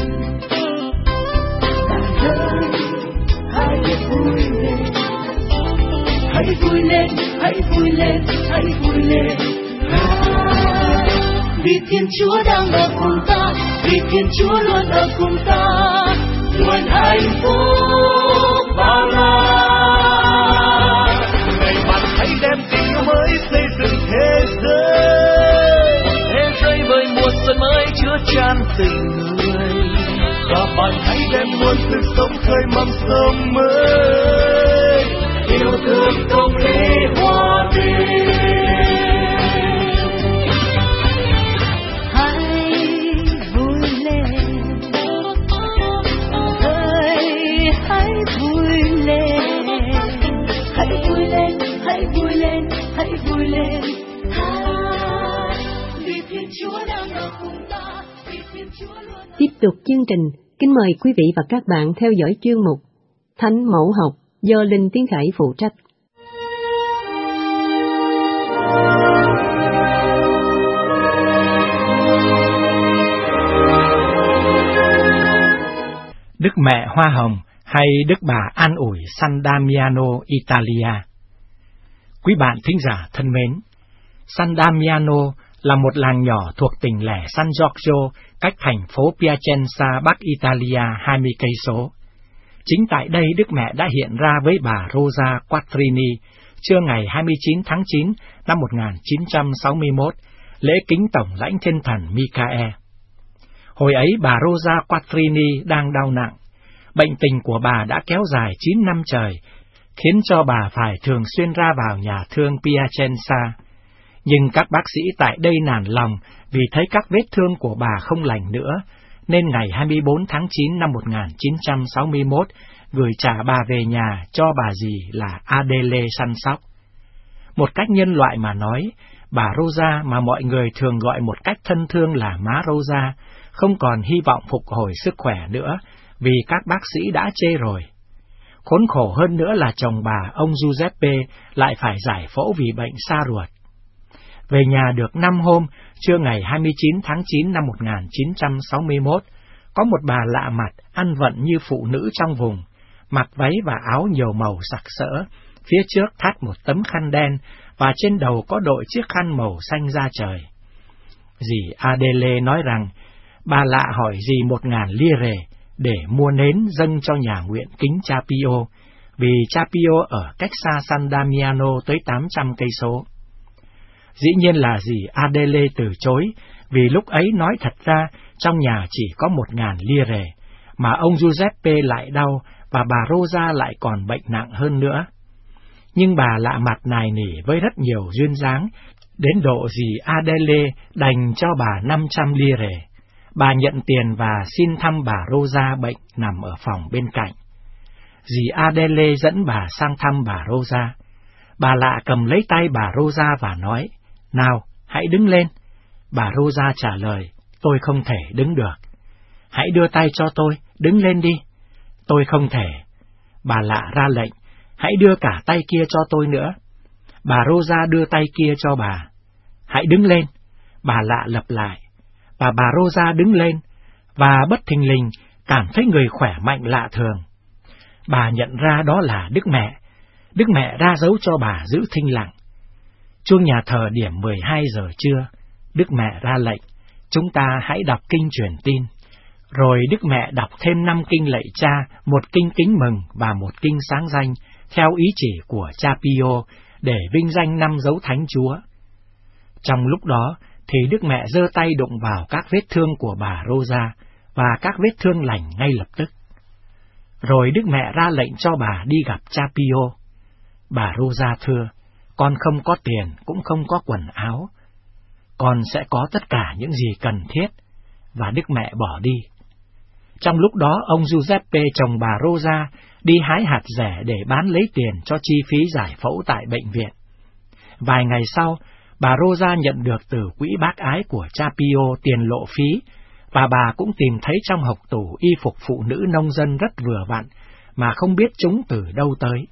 bạn ơi, hãy vui lên, hãy vui lên, hãy vui lên, hãy vui lên. Vì Thiên Chúa đang ở cùng ta, vì Thiên Chúa luôn ở cùng ta, luôn hạnh phúc bao la. Này bạn hãy đem tình yêu mới xây dựng thế giới, thế giới với một sân mới chứa chan tình người, và bạn hãy đem nguồn sức sống khơi mầm sống mới, yêu thương công lý hòa bình. Tiếp tục chương trình, kính mời quý vị và các bạn theo dõi chuyên mục Thánh Mẫu Học do Linh Tiến Khải phụ trách. Đức Mẹ Hoa Hồng hay Đức Bà An ủi San Damiano, Italia. Quý bạn thính giả thân mến, San Damiano là một làng nhỏ thuộc tỉnh lẻ San Giorgio, cách thành phố Piacenza, Bắc Italia hai mươi cây số. Chính tại đây Đức Mẹ đã hiện ra với bà Rosa Quattrini trưa ngày hai mươi chín tháng chín năm một nghìn chín trăm sáu mươi mốt, lễ kính tổng lãnh thiên thần Michael. Hồi ấy bà Rosa Quattrini đang đau nặng. Bệnh tình của bà đã kéo dài chín năm trời, khiến cho bà phải thường xuyên ra vào nhà thương Piacenza. Nhưng các bác sĩ tại đây nản lòng vì thấy các vết thương của bà không lành nữa, nên ngày hai mươi bốn tháng chín năm một nghìn chín trăm sáu mươi mốt gửi trả bà về nhà cho bà dì là Adele săn sóc. Một cách nhân loại mà nói, bà Rosa mà mọi người thường gọi một cách thân thương là má Rosa, không còn hy vọng phục hồi sức khỏe nữa, vì các bác sĩ đã chê rồi. Khốn khổ hơn nữa là chồng bà, ông Giuseppe, lại phải giải phẫu vì bệnh sa ruột. Về nhà được năm hôm, trưa ngày hai mươi chín tháng chín năm một nghìn chín trăm sáu mươi mốt, có một bà lạ mặt, ăn vận như phụ nữ trong vùng, mặc váy và áo nhiều màu sặc sỡ, phía trước thắt một tấm khăn đen, và trên đầu có đội chiếc khăn màu xanh da trời. Dì Adele nói rằng, bà lạ hỏi dì một ngàn lire để mua nến dâng cho nhà nguyện kính Cha Pio, vì Cha Pio ở cách xa San Damiano tới tám trăm cây số. Dĩ nhiên là dì Adele từ chối, vì lúc ấy nói thật ra trong nhà chỉ có một ngàn lire, mà ông Giuseppe lại đau và bà Rosa lại còn bệnh nặng hơn nữa. Nhưng bà lạ mặt nài nỉ với rất nhiều duyên dáng, đến độ dì Adele đành cho bà năm trăm lire. Bà nhận tiền và xin thăm bà Rosa bệnh nằm ở phòng bên cạnh. Dì Adele dẫn bà sang thăm bà Rosa. Bà lạ cầm lấy tay bà Rosa và nói, nào, hãy đứng lên. Bà Rosa trả lời, tôi không thể đứng được. Hãy đưa tay cho tôi, đứng lên đi. Tôi không thể. Bà lạ ra lệnh, hãy đưa cả tay kia cho tôi nữa. Bà Rosa đưa tay kia cho bà. Hãy đứng lên. Bà lạ lặp lại. Và bà Rosa đứng lên, và bất thình lình cảm thấy người khỏe mạnh lạ thường. Bà nhận ra đó là Đức Mẹ. Đức Mẹ ra dấu cho bà giữ thinh lặng. Chuông nhà thờ điểm mười hai giờ trưa, Đức Mẹ ra lệnh, chúng ta hãy đọc kinh truyền tin. Rồi Đức Mẹ đọc thêm năm kinh lạy Cha, một kinh kính mừng và một kinh sáng danh, theo ý chỉ của Cha Pio, để vinh danh năm dấu Thánh Chúa. Trong lúc đó, thì Đức Mẹ giơ tay đụng vào các vết thương của bà Rosa, và các vết thương lành ngay lập tức. Rồi Đức Mẹ ra lệnh cho bà đi gặp Cha Pio. Bà Rosa thưa, con không có tiền, cũng không có quần áo. Con sẽ có tất cả những gì cần thiết. Và Đức Mẹ bỏ đi. Trong lúc đó, ông Giuseppe chồng bà Rosa đi hái hạt rẻ để bán lấy tiền cho chi phí giải phẫu tại bệnh viện. Vài ngày sau, bà Rosa nhận được từ quỹ bác ái của Cha Pio tiền lộ phí, và bà cũng tìm thấy trong hộc tủ y phục phụ nữ nông dân rất vừa vặn, mà không biết chúng từ đâu tới.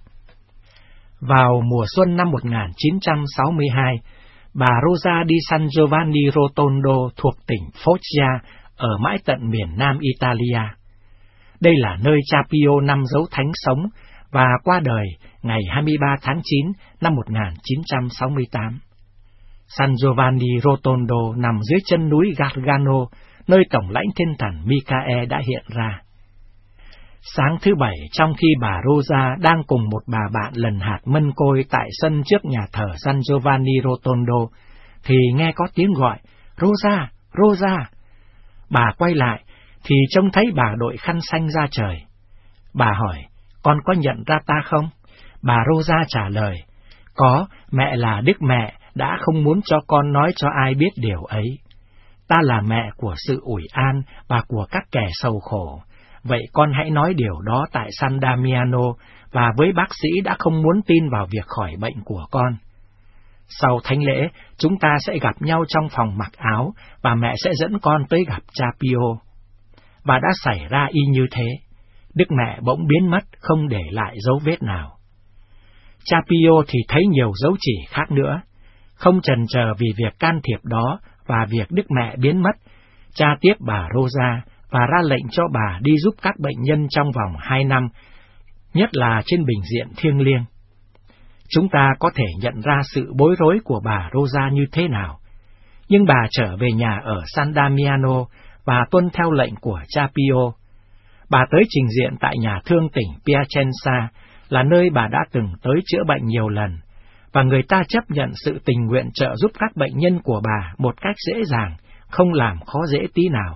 Vào mùa xuân năm một nghìn chín trăm sáu mươi hai, bà Rosa đi San Giovanni Rotondo thuộc tỉnh Foggia ở mãi tận miền nam Italia. Đây là nơi Cha Pio năm dấu thánh sống và qua đời ngày hai mươi ba tháng chín năm một nghìn chín trăm sáu mươi tám. San Giovanni Rotondo nằm dưới chân núi Gargano, nơi tổng lãnh thiên thần Michael đã hiện ra. Sáng thứ Bảy, trong khi bà Rosa đang cùng một bà bạn lần hạt mân côi tại sân trước nhà thờ San Giovanni Rotondo, thì nghe có tiếng gọi, Rosa, Rosa. Bà quay lại, thì trông thấy bà đội khăn xanh ra trời. Bà hỏi, con có nhận ra ta không? Bà Rosa trả lời, có, mẹ là Đức Mẹ, đã không muốn cho con nói cho ai biết điều ấy. Ta là mẹ của sự ủi an và của các kẻ sầu khổ. Vậy con hãy nói điều đó tại San Damiano, và với bác sĩ đã không muốn tin vào việc khỏi bệnh của con. Sau thánh lễ, chúng ta sẽ gặp nhau trong phòng mặc áo, và mẹ sẽ dẫn con tới gặp Cha Pio. Và đã xảy ra y như thế. Đức Mẹ bỗng biến mất, không để lại dấu vết nào. Cha Pio thì thấy nhiều dấu chỉ khác nữa. Không chần chờ vì việc can thiệp đó và việc Đức Mẹ biến mất, cha tiếp bà Rosa và ra lệnh cho bà đi giúp các bệnh nhân trong vòng hai năm, nhất là trên bình diện thiêng liêng. Chúng ta có thể nhận ra sự bối rối của bà Rosa như thế nào, nhưng bà trở về nhà ở San Damiano và tuân theo lệnh của cha Pio. Bà tới trình diện tại nhà thương tỉnh Piacenza, là nơi bà đã từng tới chữa bệnh nhiều lần, và người ta chấp nhận sự tình nguyện trợ giúp các bệnh nhân của bà một cách dễ dàng, không làm khó dễ tí nào.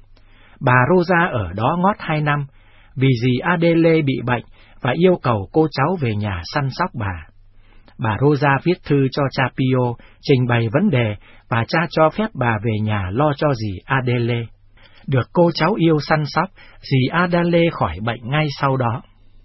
Bà Rosa ở đó ngót hai năm, vì dì Adele bị bệnh và yêu cầu cô cháu về nhà săn sóc bà. Bà Rosa viết thư cho cha Pio, trình bày vấn đề, và cha cho phép bà về nhà lo cho dì Adele. Được cô cháu yêu săn sóc, dì Adele khỏi bệnh ngay sau đó.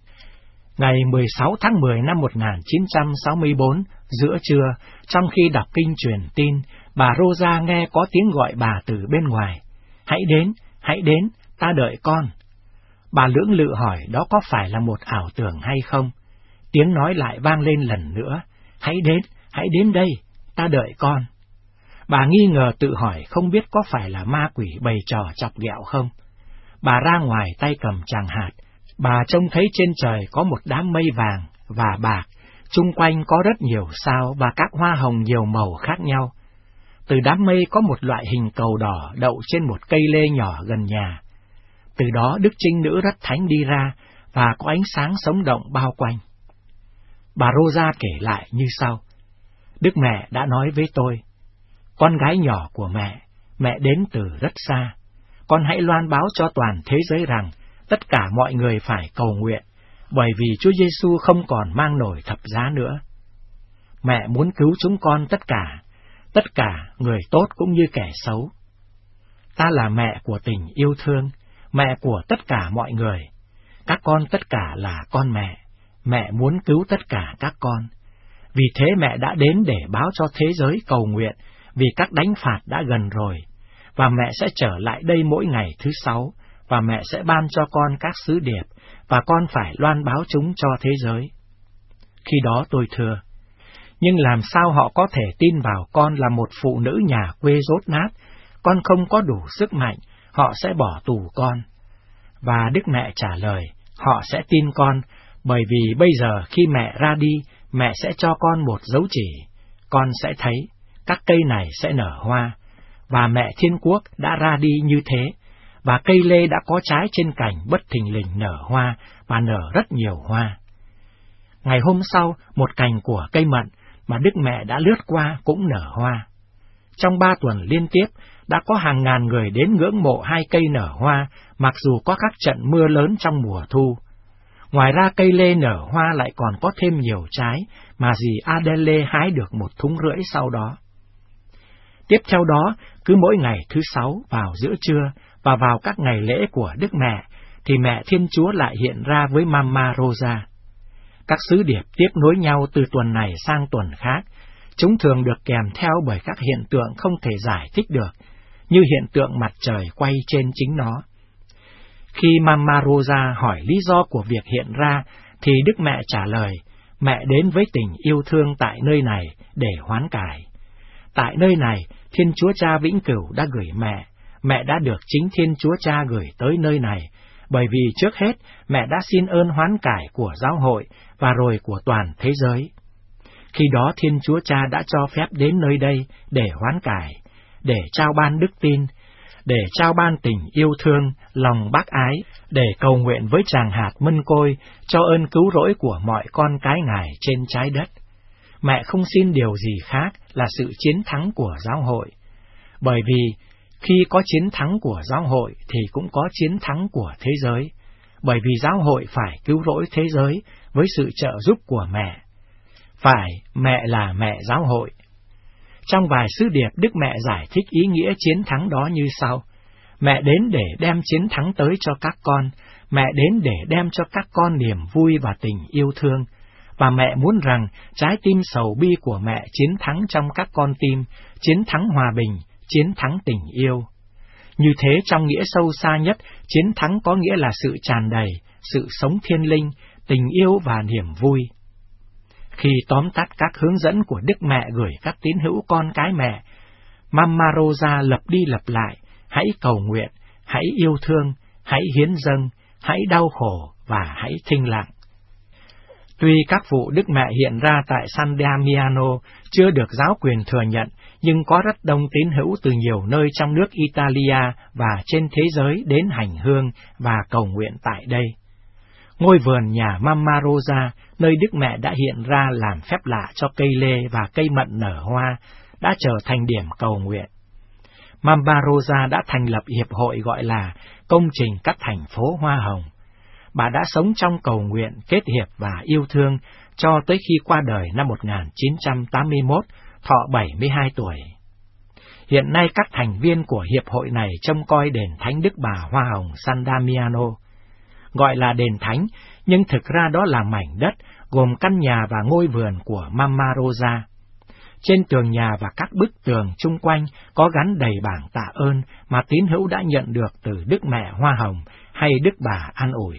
Ngày mười sáu tháng mười năm một nghìn chín trăm sáu mươi tư, giữa trưa, trong khi đọc kinh truyền tin, bà Rosa nghe có tiếng gọi bà từ bên ngoài. Hãy đến, hãy đến, ta đợi con. Bà lưỡng lự hỏi đó có phải là một ảo tưởng hay không. Tiếng nói lại vang lên lần nữa. Hãy đến, hãy đến đây, ta đợi con. Bà nghi ngờ tự hỏi không biết có phải là ma quỷ bày trò chọc ghẹo không. Bà ra ngoài tay cầm tràng hạt. Bà trông thấy trên trời có một đám mây vàng và bạc, chung quanh có rất nhiều sao và các hoa hồng nhiều màu khác nhau. Từ đám mây có một loại hình cầu đỏ đậu trên một cây lê nhỏ gần nhà. Từ đó Đức Trinh Nữ rất thánh đi ra và có ánh sáng sống động bao quanh. Bà Rosa kể lại như sau. Đức mẹ đã nói với tôi, con gái nhỏ của mẹ, mẹ đến từ rất xa. Con hãy loan báo cho toàn thế giới rằng tất cả mọi người phải cầu nguyện, bởi vì Chúa Giêsu không còn mang nổi thập giá nữa. Mẹ muốn cứu chúng con tất cả, tất cả người tốt cũng như kẻ xấu. Ta là mẹ của tình yêu thương, mẹ của tất cả mọi người. Các con tất cả là con mẹ, mẹ muốn cứu tất cả các con. Vì thế mẹ đã đến để báo cho thế giới cầu nguyện, vì các đánh phạt đã gần rồi, và mẹ sẽ trở lại đây mỗi ngày thứ sáu, và mẹ sẽ ban cho con các sứ điệp, và con phải loan báo chúng cho thế giới. Khi đó tôi thưa, nhưng làm sao họ có thể tin vào con là một phụ nữ nhà quê dốt nát, con không có đủ sức mạnh, họ sẽ bỏ tù con. Và Đức Mẹ trả lời, họ sẽ tin con, bởi vì bây giờ khi mẹ ra đi, mẹ sẽ cho con một dấu chỉ, con sẽ thấy các cây này sẽ nở hoa, và mẹ Thiên Quốc đã ra đi như thế, và cây lê đã có trái trên cành bất thình lình nở hoa, và nở rất nhiều hoa. Ngày hôm sau, một cành của cây mận mà Đức Mẹ đã lướt qua cũng nở hoa. Trong ba tuần liên tiếp, đã có hàng ngàn người đến ngưỡng mộ hai cây nở hoa, mặc dù có các trận mưa lớn trong mùa thu. Ngoài ra cây lê nở hoa lại còn có thêm nhiều trái, mà dì Adele hái được một thúng rưỡi sau đó. Tiếp theo đó, cứ mỗi ngày thứ sáu vào giữa trưa và vào các ngày lễ của Đức Mẹ, thì Mẹ Thiên Chúa lại hiện ra với Mama Rosa. Các sứ điệp tiếp nối nhau từ tuần này sang tuần khác. Chúng thường được kèm theo bởi các hiện tượng không thể giải thích được, như hiện tượng mặt trời quay trên chính nó. Khi Mama Rosa hỏi lý do của việc hiện ra, thì Đức Mẹ trả lời, mẹ đến với tình yêu thương tại nơi này để hoán cải. Tại nơi này, Thiên Chúa Cha vĩnh cửu đã gửi mẹ, mẹ đã được chính Thiên Chúa Cha gửi tới nơi này, bởi vì trước hết mẹ đã xin ơn hoán cải của giáo hội và rồi của toàn thế giới. Khi đó Thiên Chúa Cha đã cho phép đến nơi đây để hoán cải, để trao ban đức tin, để trao ban tình yêu thương, lòng bác ái, để cầu nguyện với tràng hạt mân côi cho ơn cứu rỗi của mọi con cái Ngài trên trái đất. Mẹ không xin điều gì khác là sự chiến thắng của giáo hội, bởi vì khi có chiến thắng của giáo hội thì cũng có chiến thắng của thế giới, bởi vì giáo hội phải cứu rỗi thế giới với sự trợ giúp của mẹ. Phải, mẹ là mẹ giáo hội. Trong vài sứ điệp, Đức Mẹ giải thích ý nghĩa chiến thắng đó như sau. Mẹ đến để đem chiến thắng tới cho các con, mẹ đến để đem cho các con niềm vui và tình yêu thương, và mẹ muốn rằng trái tim sầu bi của mẹ chiến thắng trong các con tim, chiến thắng hòa bình, chiến thắng tình yêu. Như thế trong nghĩa sâu xa nhất, chiến thắng có nghĩa là sự tràn đầy, sự sống thiên linh, tình yêu và niềm vui. Khi tóm tắt các hướng dẫn của Đức Mẹ gửi các tín hữu con cái mẹ, Mama Rosa lặp đi lặp lại, hãy cầu nguyện, hãy yêu thương, hãy hiến dâng, hãy đau khổ và hãy thinh lặng. Tuy các vụ Đức Mẹ hiện ra tại San Damiano chưa được giáo quyền thừa nhận, nhưng có rất đông tín hữu từ nhiều nơi trong nước Italia và trên thế giới đến hành hương và cầu nguyện tại đây. Ngôi vườn nhà Mamma Rosa, nơi Đức Mẹ đã hiện ra làm phép lạ cho cây lê và cây mận nở hoa, đã trở thành điểm cầu nguyện. Mamma Rosa đã thành lập hiệp hội gọi là Công trình các thành phố hoa hồng. Bà đã sống trong cầu nguyện, kết hiệp và yêu thương cho tới khi qua đời năm một nghìn chín trăm tám mươi mốt, thọ bảy mươi hai tuổi. Hiện nay các thành viên của hiệp hội này trông coi đền Thánh Đức Bà Hoa Hồng San Damiano. Gọi là đền thánh, nhưng thực ra đó là mảnh đất, gồm căn nhà và ngôi vườn của Mamma Rosa. Trên tường nhà và các bức tường chung quanh có gắn đầy bảng tạ ơn mà tín hữu đã nhận được từ Đức Mẹ Hoa Hồng hay Đức Bà An ủi.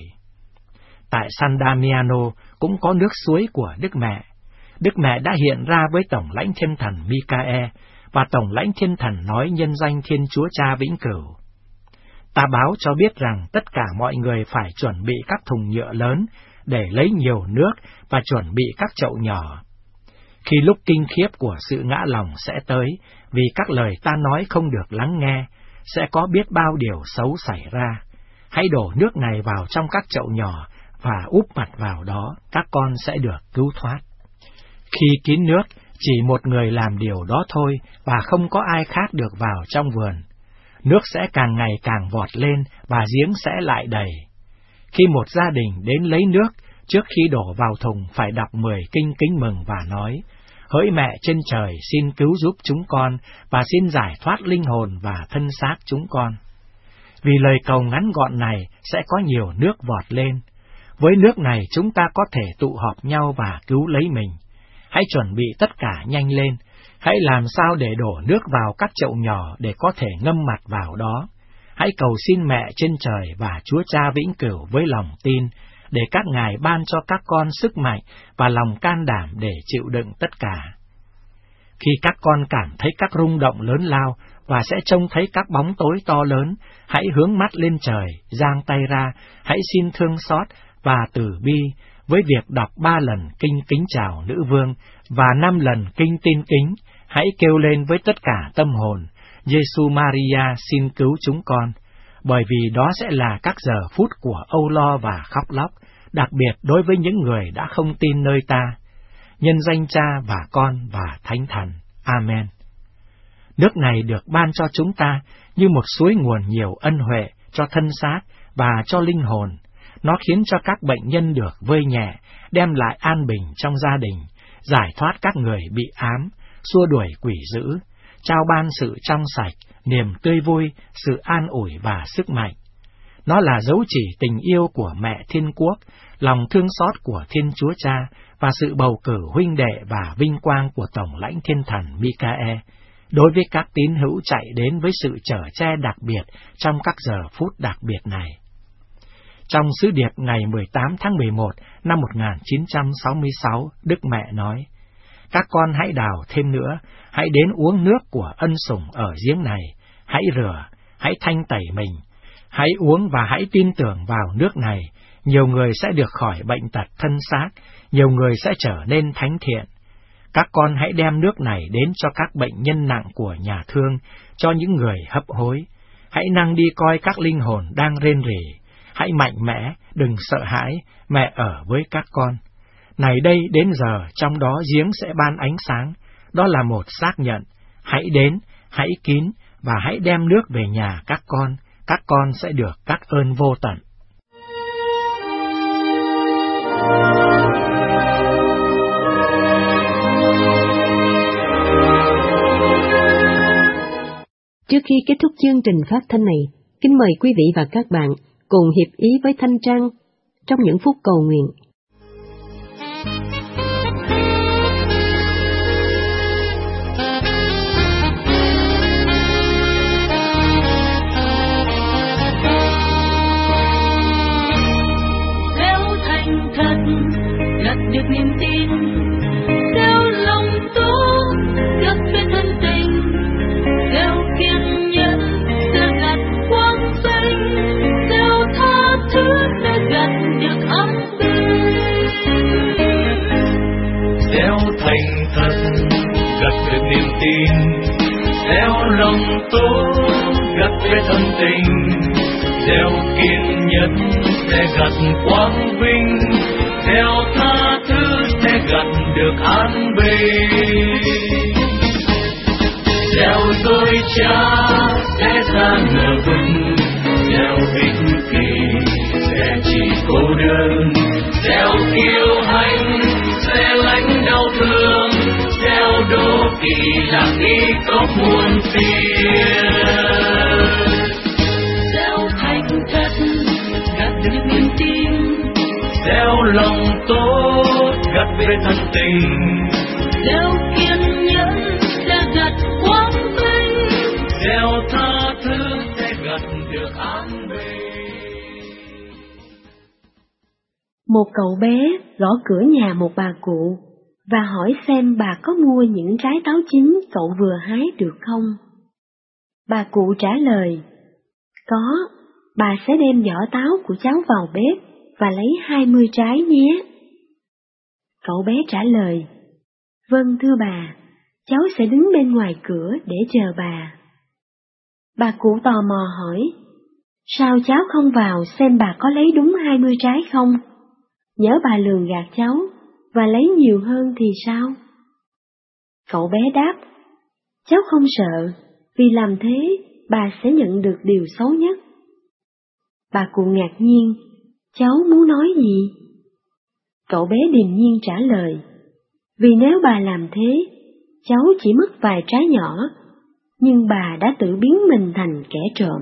Tại San Damiano cũng có nước suối của Đức Mẹ. Đức Mẹ đã hiện ra với Tổng lãnh Thiên Thần Michae, và Tổng lãnh Thiên Thần nói nhân danh Thiên Chúa Cha vĩnh cửu. Ta báo cho biết rằng tất cả mọi người phải chuẩn bị các thùng nhựa lớn để lấy nhiều nước và chuẩn bị các chậu nhỏ. Khi lúc kinh khiếp của sự ngã lòng sẽ tới, vì các lời ta nói không được lắng nghe, sẽ có biết bao điều xấu xảy ra. Hãy đổ nước này vào trong các chậu nhỏ và úp mặt vào đó, các con sẽ được cứu thoát. Khi kín nước, chỉ một người làm điều đó thôi và không có ai khác được vào trong vườn. Nước sẽ càng ngày càng vọt lên và giếng sẽ lại đầy. Khi một gia đình đến lấy nước, trước khi đổ vào thùng phải đọc mười kinh kính mừng và nói: Hỡi Mẹ trên trời, xin cứu giúp chúng con và xin giải thoát linh hồn và thân xác chúng con. Vì lời cầu ngắn gọn này sẽ có nhiều nước vọt lên. Với nước này chúng ta có thể tụ họp nhau và cứu lấy mình. Hãy chuẩn bị tất cả nhanh lên. Hãy làm sao để đổ nước vào các chậu nhỏ để có thể ngâm mặt vào đó. Hãy cầu xin Mẹ trên trời và Chúa Cha vĩnh cửu với lòng tin, để các ngài ban cho các con sức mạnh và lòng can đảm để chịu đựng tất cả. Khi các con cảm thấy các rung động lớn lao và sẽ trông thấy các bóng tối to lớn, hãy hướng mắt lên trời, giang tay ra, hãy xin thương xót và từ bi với việc đọc ba lần kinh kính chào nữ vương và năm lần kinh tin kính. Hãy kêu lên với tất cả tâm hồn: Giêsu Maria xin cứu chúng con, bởi vì đó sẽ là các giờ phút của âu lo và khóc lóc, đặc biệt đối với những người đã không tin nơi ta. Nhân danh Cha và Con và Thánh Thần. Amen. Nước này được ban cho chúng ta như một suối nguồn nhiều ân huệ cho thân xác và cho linh hồn. Nó khiến cho các bệnh nhân được vơi nhẹ, đem lại an bình trong gia đình, giải thoát các người bị ám, xua đuổi quỷ dữ, trao ban sự trong sạch, niềm tươi vui, sự an ủi và sức mạnh. Nó là dấu chỉ tình yêu của Mẹ Thiên Quốc, lòng thương xót của Thiên Chúa Cha và sự bầu cử huynh đệ và vinh quang của Tổng lãnh Thiên Thần Michae đối với các tín hữu chạy đến với sự chở che đặc biệt trong các giờ phút đặc biệt này. Trong sứ điệp ngày mười tám tháng mười một năm một nghìn chín trăm sáu mươi sáu, Đức Mẹ nói: Các con hãy đào thêm nữa, hãy đến uống nước của ân sủng ở giếng này, hãy rửa, hãy thanh tẩy mình, hãy uống và hãy tin tưởng vào nước này. Nhiều người sẽ được khỏi bệnh tật thân xác, nhiều người sẽ trở nên thánh thiện. Các con hãy đem nước này đến cho các bệnh nhân nặng của nhà thương, cho những người hấp hối. Hãy năng đi coi các linh hồn đang rên rỉ. Hãy mạnh mẽ, đừng sợ hãi, Mẹ ở với các con. Này đây đến giờ trong đó giếng sẽ ban ánh sáng, đó là một xác nhận. Hãy đến, hãy kín và hãy đem nước về nhà các con, các con sẽ được các ơn vô tận. Trước khi kết thúc chương trình phát thanh này, kính mời quý vị và các bạn cùng hiệp ý với Thanh Trang trong những phút cầu nguyện. Nếu thành thật gặt được niềm tin, gieo lòng tốt gặt về thân tình, gieo kiên nhẫn sẽ gặt quang say. lòng tốt gặt về thân tình, gieo kiên nhẫn sẽ gặt quang vinh, gieo tha thứ sẽ gặt được an bình, gieo dối trá sẽ ra nở vừng, gieo ích kỷ sẽ chỉ cô đơn, gieo kiêu hãnh sẽ lãnh đau thương, gieo đố kỵ là ý có muôn phiền, gieo thành thật gặt được niềm tin, gieo lòng tốt gặt về thân tình, gieo kiên nhẫn sẽ gặt quang vinh, gieo tha thứ sẽ gặt được an bình. Một cậu bé gõ cửa nhà một bà cụ và hỏi xem bà có mua những trái táo chín cậu vừa hái được không. Bà cụ trả lời, có, bà sẽ đem vỏ táo của cháu vào bếp và lấy hai mươi trái nhé. Cậu bé trả lời, vâng thưa bà, cháu sẽ đứng bên ngoài cửa để chờ bà. Bà cụ tò mò hỏi, sao cháu không vào xem bà có lấy đúng hai mươi trái không? Nhớ bà lường gạt cháu và lấy nhiều hơn thì sao? Cậu bé đáp, cháu không sợ, vì làm thế bà sẽ nhận được điều xấu nhất. Bà cụ ngạc nhiên, cháu muốn nói gì? Cậu bé điềm nhiên trả lời, vì nếu bà làm thế, cháu chỉ mất vài trái nhỏ, nhưng bà đã tự biến mình thành kẻ trộm.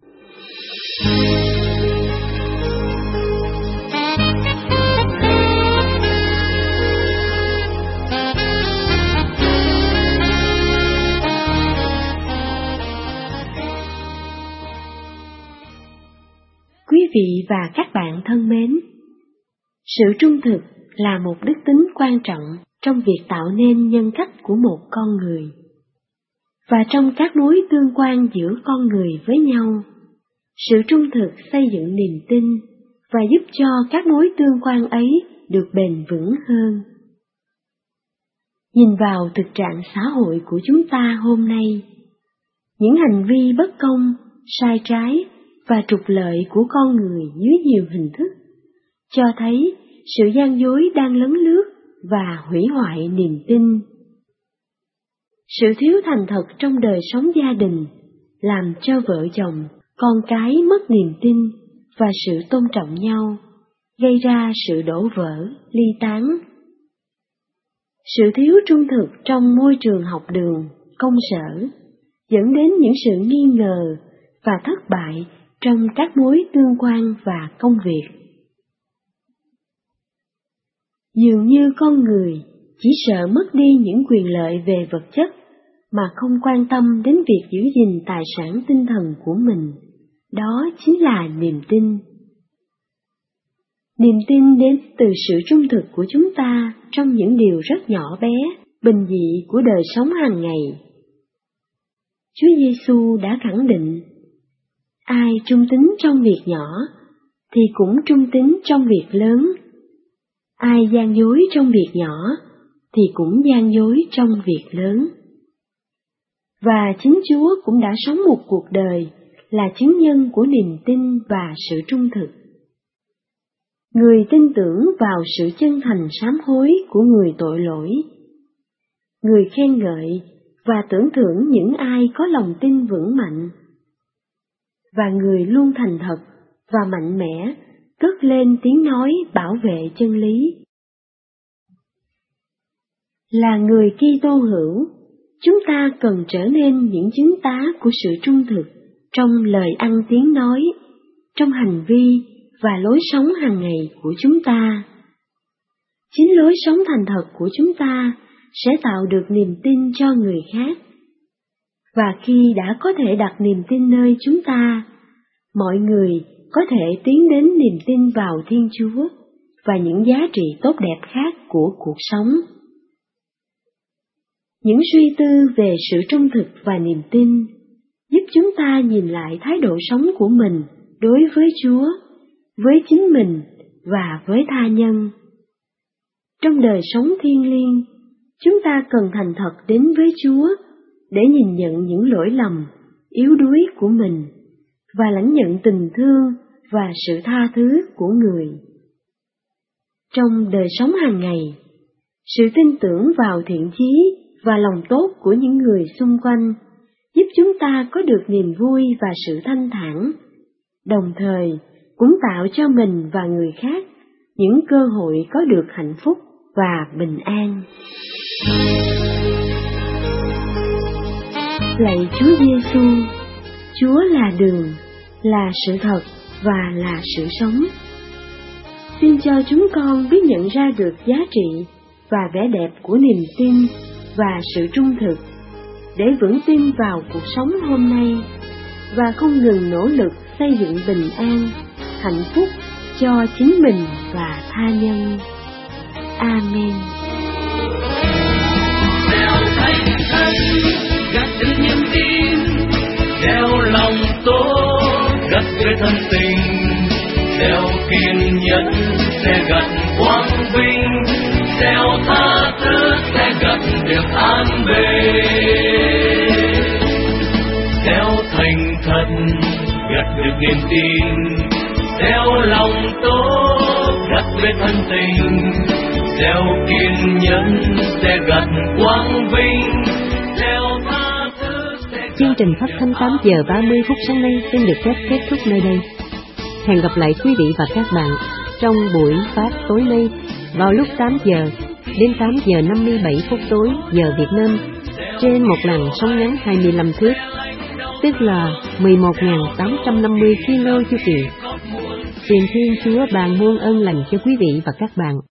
Quý vị và các bạn thân mến, sự trung thực là một đức tính quan trọng trong việc tạo nên nhân cách của một con người. Và trong các mối tương quan giữa con người với nhau, sự trung thực xây dựng niềm tin và giúp cho các mối tương quan ấy được bền vững hơn. Nhìn vào thực trạng xã hội của chúng ta hôm nay, những hành vi bất công, sai trái và trục lợi của con người dưới nhiều hình thức cho thấy sự gian dối đang lấn lướt và hủy hoại niềm tin. Sự thiếu thành thật trong đời sống gia đình làm cho vợ chồng, con cái mất niềm tin và sự tôn trọng nhau, gây ra sự đổ vỡ, ly tán. Sự thiếu trung thực trong môi trường học đường, công sở dẫn đến những sự nghi ngờ và thất bại trong các mối tương quan và công việc. Dường như con người chỉ sợ mất đi những quyền lợi về vật chất mà không quan tâm đến việc giữ gìn tài sản tinh thần của mình, đó chính là niềm tin. Niềm tin đến từ sự trung thực của chúng ta trong những điều rất nhỏ bé, bình dị của đời sống hàng ngày. Chúa Giêsu đã khẳng định, ai trung tín trong việc nhỏ thì cũng trung tín trong việc lớn, ai gian dối trong việc nhỏ thì cũng gian dối trong việc lớn. Và chính Chúa cũng đã sống một cuộc đời là chứng nhân của niềm tin và sự trung thực. Người tin tưởng vào sự chân thành sám hối của người tội lỗi. Người khen ngợi và tưởng thưởng những ai có lòng tin vững mạnh. Và người luôn thành thật và mạnh mẽ cất lên tiếng nói bảo vệ chân lý. Là người Kitô hữu, chúng ta cần trở nên những chứng tá của sự trung thực trong lời ăn tiếng nói, trong hành vi và lối sống hàng ngày của chúng ta. Chính lối sống thành thật của chúng ta sẽ tạo được niềm tin cho người khác. Và khi đã có thể đặt niềm tin nơi chúng ta, mọi người có thể tiến đến niềm tin vào Thiên Chúa và những giá trị tốt đẹp khác của cuộc sống. Những suy tư về sự trung thực và niềm tin giúp chúng ta nhìn lại thái độ sống của mình đối với Chúa, với chính mình và với tha nhân. Trong đời sống thiêng liêng, chúng ta cần thành thật đến với Chúa để nhìn nhận những lỗi lầm, yếu đuối của mình và lãnh nhận tình thương và sự tha thứ của người. Trong đời sống hàng ngày, sự tin tưởng vào thiện chí và lòng tốt của những người xung quanh giúp chúng ta có được niềm vui và sự thanh thản, đồng thời cũng tạo cho mình và người khác những cơ hội có được hạnh phúc và bình an. Lạy Chúa Giêsu, Chúa là đường, là sự thật và là sự sống. Xin cho chúng con biết nhận ra được giá trị và vẻ đẹp của niềm tin và sự trung thực, để vững tin vào cuộc sống hôm nay và không ngừng nỗ lực xây dựng bình an, hạnh phúc cho chính mình và tha nhân. Amen. Gieo thành thân, gặt được niềm tin, gieo lòng tốt, gặt về thân tình, gieo kiên nhẫn sẽ gặt quang vinh, gieo tha thứ sẽ gặt được an bền. Gieo thành thật, gặt được niềm tin, gieo lòng tốt, gặt về thân tình, gieo kiên nhẫn sẽ gặt quang vinh, gieo tha thứ sẽ gặt. Chương trình phát thanh tám giờ ba mươi phút sáng nay xin được phép kết thúc nơi đây. Hẹn gặp lại quý vị và các bạn trong buổi phát tối nay vào lúc tám giờ đến tám giờ năm mươi bảy phút tối giờ Việt Nam trên một làn sóng ngắn hai mươi lăm thước, tức là mười một nghìn tám trăm năm mươi ki lô chu kỳ. Xin Thiên Chúa ban muôn ơn lành cho quý vị và các bạn.